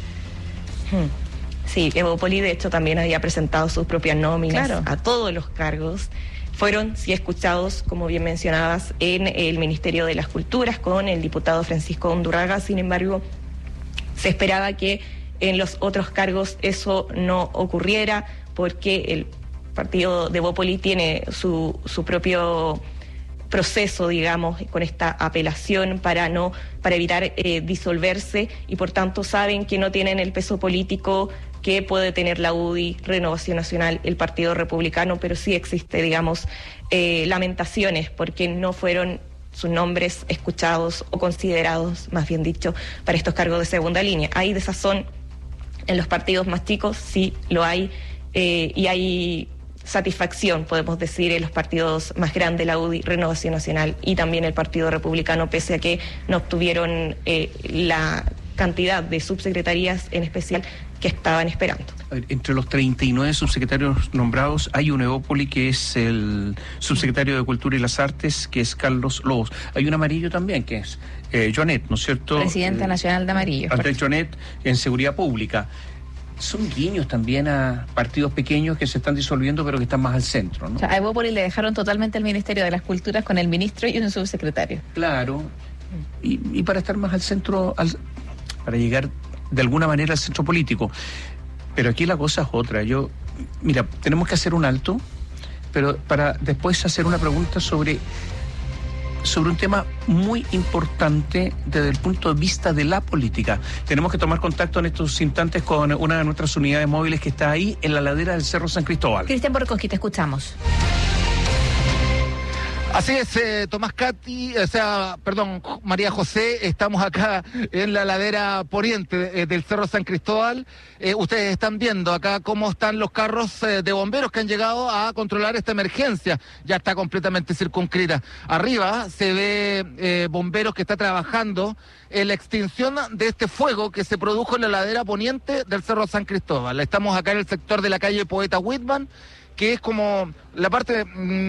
Sí, Evópoli de hecho también había presentado sus propias nóminas, claro, a todos los cargos. Fueron, sí, escuchados, como bien mencionabas, en el Ministerio de las Culturas con el diputado Francisco Undurraga. Sin embargo, se esperaba que en los otros cargos eso no ocurriera, porque el partido de Evópoli tiene su, su propio proceso, digamos, con esta apelación para no para evitar eh, disolverse, y por tanto saben que no tienen el peso político que puede tener la U D I, Renovación Nacional, el Partido Republicano, pero sí existe, digamos, eh, lamentaciones porque no fueron sus nombres escuchados o considerados, más bien dicho, para estos cargos de segunda línea. Hay desazón en los partidos más chicos, sí lo hay, eh, y hay satisfacción, podemos decir, en los partidos más grandes, la U D I, Renovación Nacional y también el Partido Republicano, pese a que no obtuvieron eh, la cantidad de subsecretarías en especial que estaban esperando. Entre los treinta y nueve subsecretarios nombrados hay un Evópoli que es el subsecretario de Cultura y las Artes, que es Carlos Lobos. Hay un amarillo también, que es eh, Joanet, ¿no es cierto? Presidenta eh, Nacional de Amarillo. Ante Joanet en Seguridad Pública. Son guiños también a partidos pequeños que se están disolviendo, pero que están más al centro, ¿no? O sea, a Evópoli le dejaron totalmente el Ministerio de las Culturas con el ministro y un subsecretario. Claro. Y, y para estar más al centro, al, para llegar de alguna manera al centro político. Pero aquí la cosa es otra. Yo, mira, tenemos que hacer un alto, pero para después hacer una pregunta sobre, sobre un tema muy importante desde el punto de vista de la política. Tenemos que tomar contacto en estos instantes con una de nuestras unidades móviles que está ahí en la ladera del Cerro San Cristóbal. Cristian Borcoski, te escuchamos. Así es, eh, Tomás Cati, o sea, perdón, María José, estamos acá en la ladera poniente eh, del Cerro San Cristóbal. Eh, ustedes están viendo acá cómo están los carros eh, de bomberos que han llegado a controlar esta emergencia. Ya está completamente circunscrita. Arriba se ve eh, bomberos que está trabajando en la extinción de este fuego que se produjo en la ladera poniente del Cerro San Cristóbal. Estamos acá en el sector de la calle Poeta Whitman, que es como la parte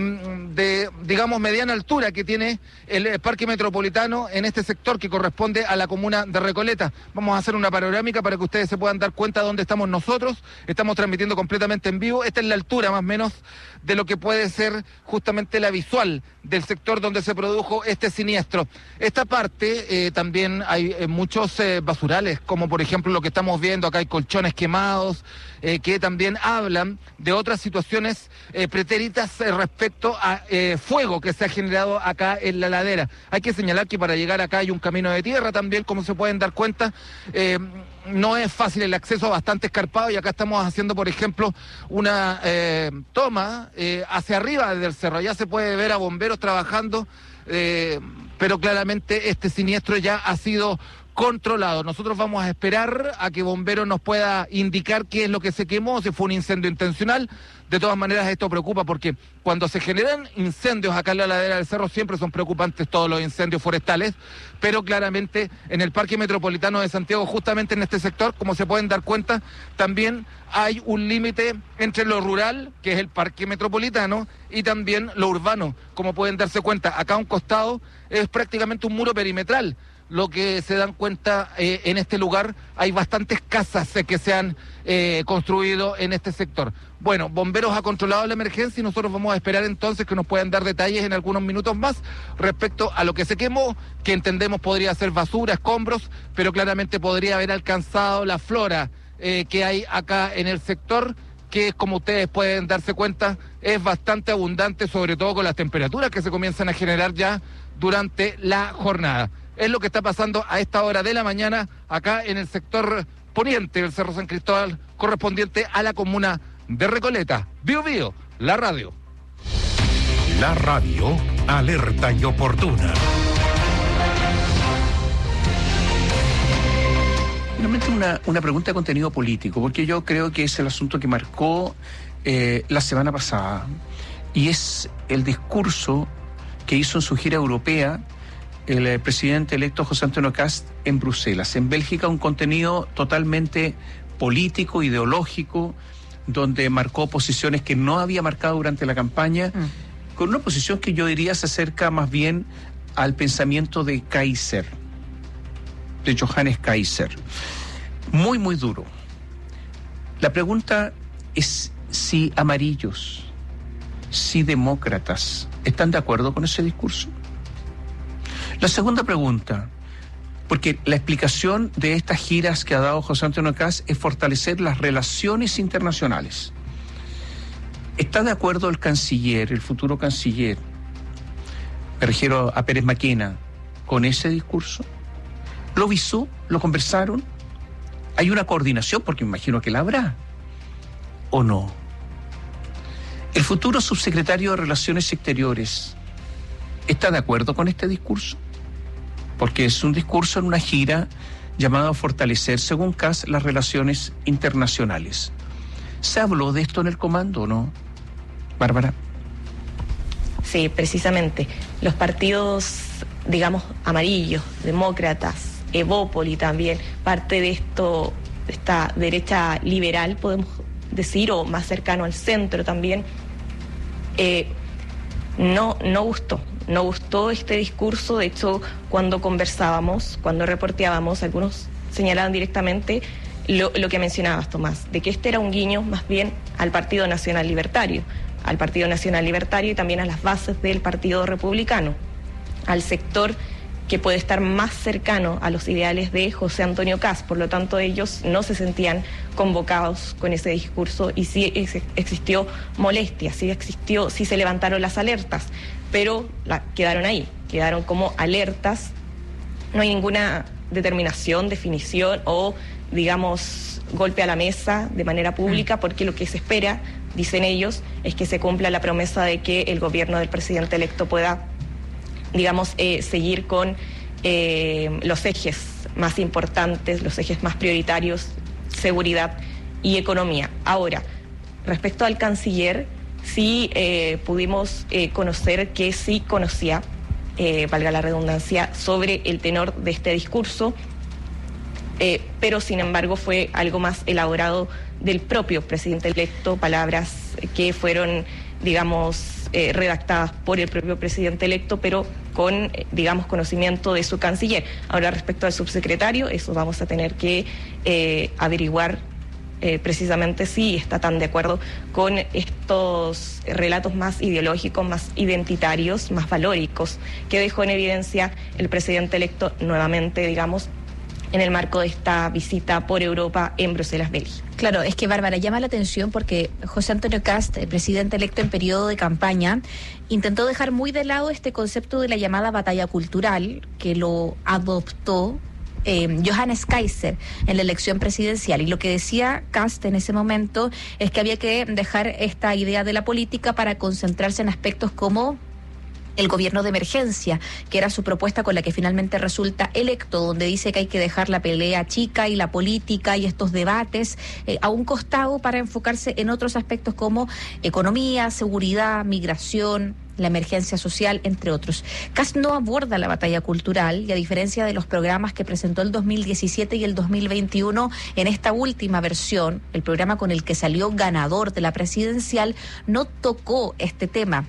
de, digamos, mediana altura que tiene el Parque Metropolitano en este sector que corresponde a la comuna de Recoleta. Vamos a hacer una panorámica para que ustedes se puedan dar cuenta de dónde estamos nosotros. Estamos transmitiendo completamente en vivo. Esta es la altura más o menos de lo que puede ser justamente la visual del sector donde se produjo este siniestro. Esta parte eh, también hay eh, muchos eh, basurales, como por ejemplo lo que estamos viendo. Acá hay colchones quemados, eh, que también hablan de otras situaciones eh, pretéritas eh, respecto a eh, fuego que se ha generado acá en la ladera. Hay que señalar que para llegar acá hay un camino de tierra también, como se pueden dar cuenta. Eh, no es fácil el acceso, bastante escarpado, y acá estamos haciendo, por ejemplo, una eh, toma eh, hacia arriba del cerro. Ya se puede ver a bomberos trabajando, eh, pero claramente este siniestro ya ha sido controlado. Nosotros vamos a esperar a que Bomberos nos pueda indicar qué es lo que se quemó, si fue un incendio intencional. De todas maneras, esto preocupa porque cuando se generan incendios acá en la ladera del cerro siempre son preocupantes todos los incendios forestales, pero claramente en el Parque Metropolitano de Santiago, justamente en este sector, como se pueden dar cuenta, también hay un límite entre lo rural, que es el Parque Metropolitano, y también lo urbano. Como pueden darse cuenta, acá a un costado es prácticamente un muro perimetral. Lo que se dan cuenta eh, en este lugar, hay bastantes casas eh, que se han eh, construido en este sector. Bueno, Bomberos ha controlado la emergencia y nosotros vamos a esperar entonces que nos puedan dar detalles en algunos minutos más respecto a lo que se quemó, que entendemos podría ser basura, escombros, pero claramente podría haber alcanzado la flora eh, que hay acá en el sector, que como ustedes pueden darse cuenta es bastante abundante, sobre todo con las temperaturas que se comienzan a generar ya durante la jornada. Es lo que está pasando a esta hora de la mañana acá en el sector poniente del Cerro San Cristóbal, correspondiente a la comuna de Recoleta. Bio Bio, la radio. La radio, alerta y oportuna. Finalmente una, una pregunta de contenido político, porque yo creo que es el asunto que marcó eh, la semana pasada, y es el discurso que hizo en su gira europea el eh, presidente electo José Antonio Kast en Bruselas. En Bélgica, un contenido totalmente político, ideológico, donde marcó posiciones que no había marcado durante la campaña, mm. con una posición que yo diría se acerca más bien al pensamiento de Kaiser, de Johannes Kaiser. Muy, muy duro. La pregunta es si amarillos, si demócratas, ¿están de acuerdo con ese discurso? La segunda pregunta, porque la explicación de estas giras que ha dado José Antonio Kast es fortalecer las relaciones internacionales. ¿Está de acuerdo el canciller, el futuro canciller, me refiero a Pérez Maquena, con ese discurso? ¿Lo visó? ¿Lo conversaron? ¿Hay una coordinación? Porque me imagino que la habrá. ¿O no? ¿El futuro subsecretario de Relaciones Exteriores está de acuerdo con este discurso? Porque es un discurso en una gira llamado a fortalecer, según C A S, las relaciones internacionales. ¿Se habló de esto en el comando o no? Bárbara. Sí, precisamente. Los partidos, digamos, amarillos, demócratas, Evópoli también, parte de esto, de esta derecha liberal, podemos decir, o más cercano al centro también, eh, no, no gustó. No gustó este discurso. De hecho, cuando conversábamos, cuando reporteábamos, algunos señalaban directamente lo, lo que mencionabas, Tomás, de que este era un guiño más bien al Partido Nacional Libertario, al Partido Nacional Libertario y también a las bases del Partido Republicano, al sector que puede estar más cercano a los ideales de José Antonio Kast. Por lo tanto, ellos no se sentían convocados con ese discurso y sí ex- existió molestia, sí existió, sí se levantaron las alertas, pero la, quedaron ahí, quedaron como alertas. No hay ninguna determinación, definición o, digamos, golpe a la mesa de manera pública, porque lo que se espera, dicen ellos, es que se cumpla la promesa de que el gobierno del presidente electo pueda, digamos, eh, seguir con eh, los ejes más importantes, los ejes más prioritarios, seguridad y economía. Ahora, respecto al canciller, sí eh, pudimos eh, conocer que sí conocía, eh, valga la redundancia, sobre el tenor de este discurso, eh, pero sin embargo fue algo más elaborado del propio presidente electo, palabras que fueron, digamos, Eh, redactadas por el propio presidente electo, pero con, eh, digamos, conocimiento de su canciller. Ahora, respecto al subsecretario, eso vamos a tener que eh, averiguar eh, precisamente si está tan de acuerdo con estos relatos más ideológicos, más identitarios, más valóricos, que dejó en evidencia el presidente electo nuevamente, digamos, en el marco de esta visita por Europa en Bruselas, Bélgica. Claro, es que, Bárbara, llama la atención porque José Antonio Kast, el presidente electo en periodo de campaña, intentó dejar muy de lado este concepto de la llamada batalla cultural, que lo adoptó eh, Johannes Kaiser en la elección presidencial. Y lo que decía Kast en ese momento es que había que dejar esta idea de la política para concentrarse en aspectos como el gobierno de emergencia, que era su propuesta con la que finalmente resulta electo, donde dice que hay que dejar la pelea chica y la política y estos debates eh, a un costado para enfocarse en otros aspectos como economía, seguridad, migración, la emergencia social, entre otros. Kast no aborda la batalla cultural y, a diferencia de los programas que presentó el dos mil diecisiete y el dos mil veintiuno, en esta última versión, el programa con el que salió ganador de la presidencial, no tocó este tema.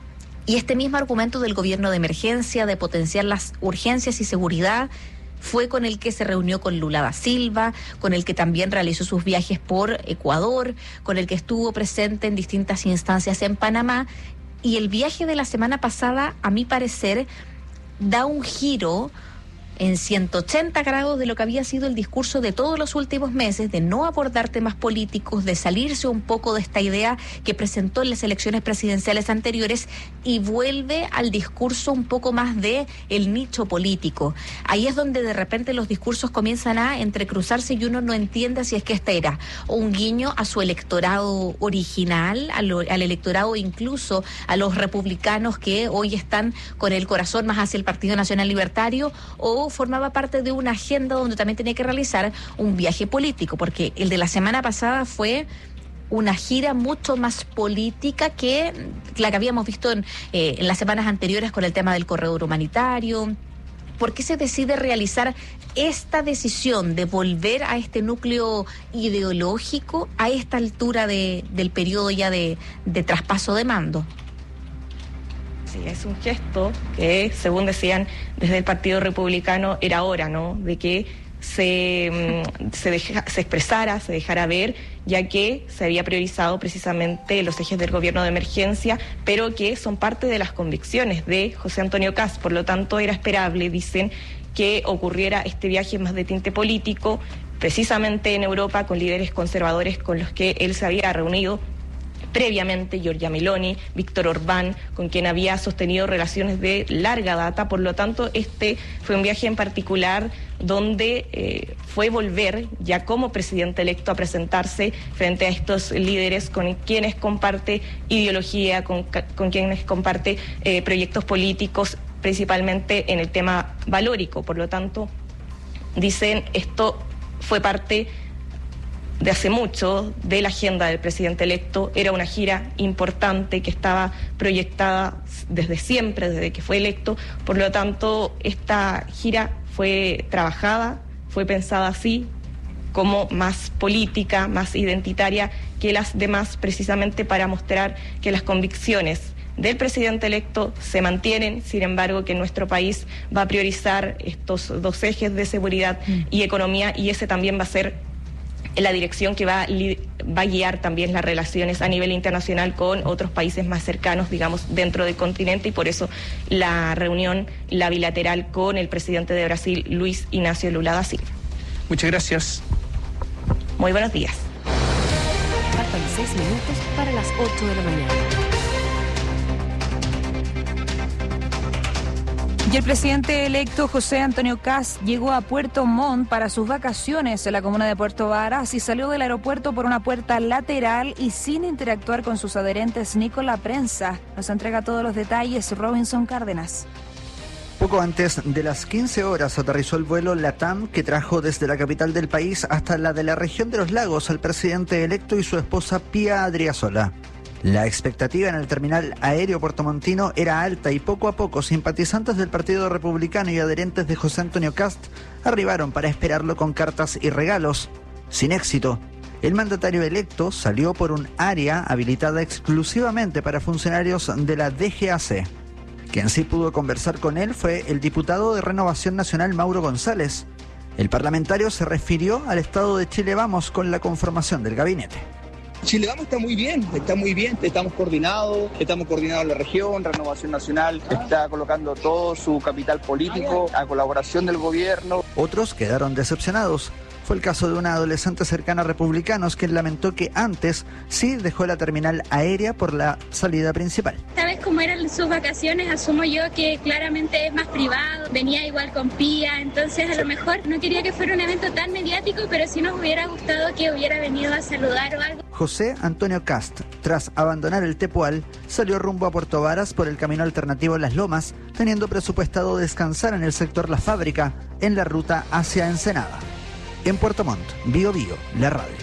Y este mismo argumento del gobierno de emergencia, de potenciar las urgencias y seguridad, fue con el que se reunió con Lula da Silva, con el que también realizó sus viajes por Ecuador, con el que estuvo presente en distintas instancias en Panamá. Y el viaje de la semana pasada, a mi parecer, da un giro en ciento ochenta grados de lo que había sido el discurso de todos los últimos meses, de no abordar temas políticos, de salirse un poco de esta idea que presentó en las elecciones presidenciales anteriores y vuelve al discurso un poco más de el nicho político. Ahí es donde de repente los discursos comienzan a entrecruzarse y uno no entiende si es que este era un guiño a su electorado original, a lo, al electorado incluso a los republicanos que hoy están con el corazón más hacia el Partido Nacional Libertario, o formaba parte de una agenda donde también tenía que realizar un viaje político, porque el de la semana pasada fue una gira mucho más política que la que habíamos visto en, eh, en las semanas anteriores con el tema del corredor humanitario. ¿Por qué se decide realizar esta decisión de volver a este núcleo ideológico a esta altura de, del periodo ya de, de traspaso de mando? Sí, es un gesto que, según decían desde el Partido Republicano, era hora, ¿no?, de que se, se, deja, se expresara, se dejara ver, ya que se había priorizado precisamente los ejes del gobierno de emergencia, pero que son parte de las convicciones de José Antonio Kast. Por lo tanto, era esperable, dicen, que ocurriera este viaje más de tinte político, precisamente en Europa, con líderes conservadores con los que él se había reunido previamente Giorgia Meloni, Víctor Orbán, con quien había sostenido relaciones de larga data. Por lo tanto, este fue un viaje en particular donde eh, fue volver ya como presidente electo a presentarse frente a estos líderes con quienes comparte ideología, con, con quienes comparte eh, proyectos políticos, principalmente en el tema valórico. Por lo tanto, dicen, esto fue parte de hace mucho de la agenda del presidente electo. Era una gira importante que estaba proyectada desde siempre, desde que fue electo. Por lo tanto, esta gira fue trabajada, fue pensada así, como más política, más identitaria que las demás, precisamente para mostrar que las convicciones del presidente electo se mantienen, sin embargo que nuestro país va a priorizar estos dos ejes de seguridad y economía, y ese también va a ser la dirección que va a, va a guiar también las relaciones a nivel internacional con otros países más cercanos, digamos, dentro del continente, y por eso la reunión, la bilateral con el presidente de Brasil, Luis Ignacio Lula da Silva. Muchas gracias. Muy buenos días. Faltan seis minutos para las ocho de la mañana. Y el presidente electo José Antonio Kast llegó a Puerto Montt para sus vacaciones en la comuna de Puerto Varas y salió del aeropuerto por una puerta lateral y sin interactuar con sus adherentes ni con la prensa. Nos entrega todos los detalles Robinson Cárdenas. Poco antes de las quince horas aterrizó el vuelo LATAM que trajo desde la capital del país hasta la de la región de los lagos al presidente electo y su esposa Pía Adriasola. La expectativa en el terminal aéreo puertomontino era alta y poco a poco simpatizantes del Partido Republicano y adherentes de José Antonio Kast arribaron para esperarlo con cartas y regalos. Sin éxito, el mandatario electo salió por un área habilitada exclusivamente para funcionarios de la D G A C. Quien sí pudo conversar con él fue el diputado de Renovación Nacional Mauro González. El parlamentario se refirió al estado de Chile Vamos con la conformación del gabinete. Chile Vamos está muy bien, está muy bien, estamos coordinados, estamos coordinados en la región, Renovación Nacional está colocando todo su capital político a colaboración del gobierno. Otros quedaron decepcionados. Fue el caso de una adolescente cercana a republicanos quien lamentó que antes sí dejó la terminal aérea por la salida principal. Esta vez, como eran sus vacaciones, asumo yo que claramente es más privado, venía igual con Pía, entonces a lo mejor no quería que fuera un evento tan mediático, pero sí nos hubiera gustado que hubiera venido a saludar o algo. José Antonio Kast, tras abandonar el Tepual, salió rumbo a Puerto Varas por el camino alternativo Las Lomas, teniendo presupuestado descansar en el sector La Fábrica, en la ruta hacia Ensenada. En Puerto Montt, Bio Bio, la radio.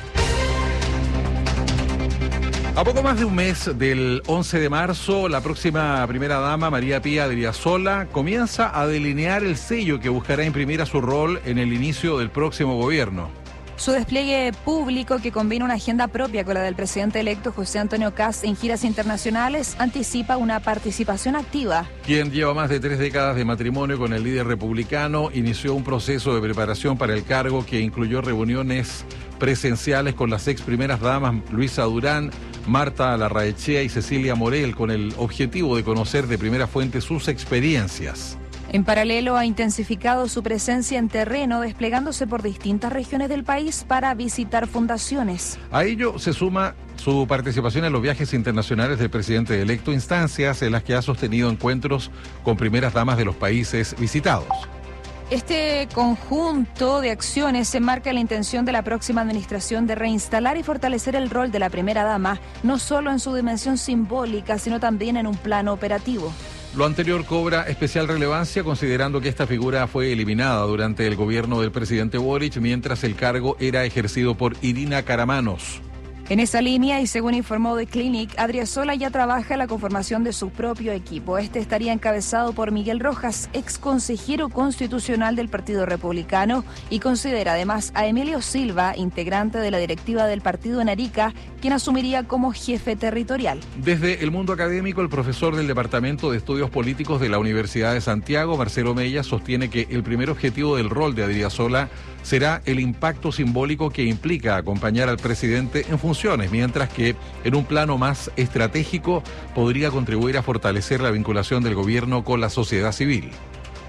A poco más de un mes del once de marzo, la próxima primera dama, María Pía Adriasola, comienza a delinear el sello que buscará imprimir a su rol en el inicio del próximo gobierno. Su despliegue público, que combina una agenda propia con la del presidente electo José Antonio Kast en giras internacionales, anticipa una participación activa. Quien lleva más de tres décadas de matrimonio con el líder republicano, inició un proceso de preparación para el cargo que incluyó reuniones presenciales con las ex primeras damas Luisa Durán, Marta Larraechea y Cecilia Morel, con el objetivo de conocer de primera fuente sus experiencias. En paralelo, ha intensificado su presencia en terreno, desplegándose por distintas regiones del país para visitar fundaciones. A ello se suma su participación en los viajes internacionales del presidente electo, instancias en las que ha sostenido encuentros con primeras damas de los países visitados. Este conjunto de acciones se marca la intención de la próxima administración de reinstalar y fortalecer el rol de la primera dama, no solo en su dimensión simbólica, sino también en un plano operativo. Lo anterior cobra especial relevancia considerando que esta figura fue eliminada durante el gobierno del presidente Boric, mientras el cargo era ejercido por Irina Caramanos. En esa línea, y según informó The Clinic, Adriasola ya trabaja en la conformación de su propio equipo. Este estaría encabezado por Miguel Rojas, ex consejero constitucional del Partido Republicano, y considera además a Emilio Silva, integrante de la directiva del partido en Arica, quien asumiría como jefe territorial. Desde el mundo académico, el profesor del Departamento de Estudios Políticos de la Universidad de Santiago, Marcelo Mella, sostiene que el primer objetivo del rol de Adriasola será el impacto simbólico que implica acompañar al presidente en funciones, mientras que en un plano más estratégico podría contribuir a fortalecer la vinculación del gobierno con la sociedad civil.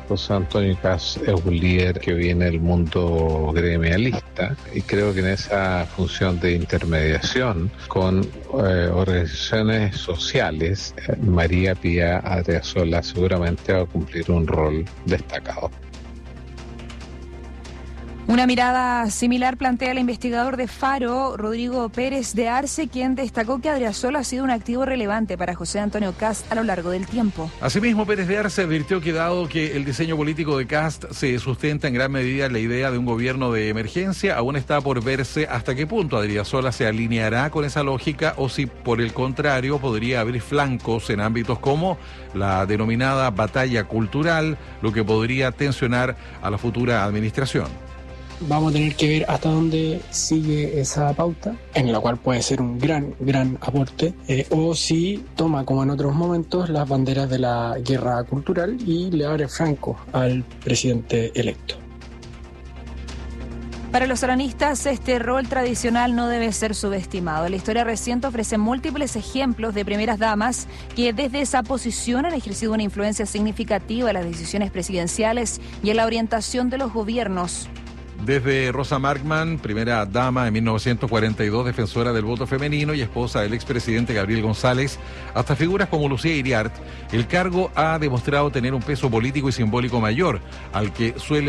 José Antonio Kast es un líder que viene del mundo gremialista y creo que en esa función de intermediación con eh, organizaciones sociales, eh, María Pía Adriasola seguramente va a cumplir un rol destacado. Una mirada similar plantea el investigador de Faro, Rodrigo Pérez de Arce, quien destacó que Adriasola ha sido un activo relevante para José Antonio Kast a lo largo del tiempo. Asimismo, Pérez de Arce advirtió que dado que el diseño político de Kast se sustenta en gran medida en la idea de un gobierno de emergencia, aún está por verse hasta qué punto Adriasola se alineará con esa lógica o si, por el contrario, podría abrir flancos en ámbitos como la denominada batalla cultural, lo que podría tensionar a la futura administración. Vamos a tener que ver hasta dónde sigue esa pauta, en la cual puede ser un gran, gran aporte, eh, o si toma, como en otros momentos, las banderas de la guerra cultural y le abre franco al presidente electo. Para los aranistas, este rol tradicional no debe ser subestimado. La historia reciente ofrece múltiples ejemplos de primeras damas que desde esa posición han ejercido una influencia significativa en las decisiones presidenciales y en la orientación de los gobiernos. Desde Rosa Markman, primera dama en mil novecientos cuarenta y dos, defensora del voto femenino y esposa del expresidente Gabriel González, hasta figuras como Lucía Iriart, el cargo ha demostrado tener un peso político y simbólico mayor al que suele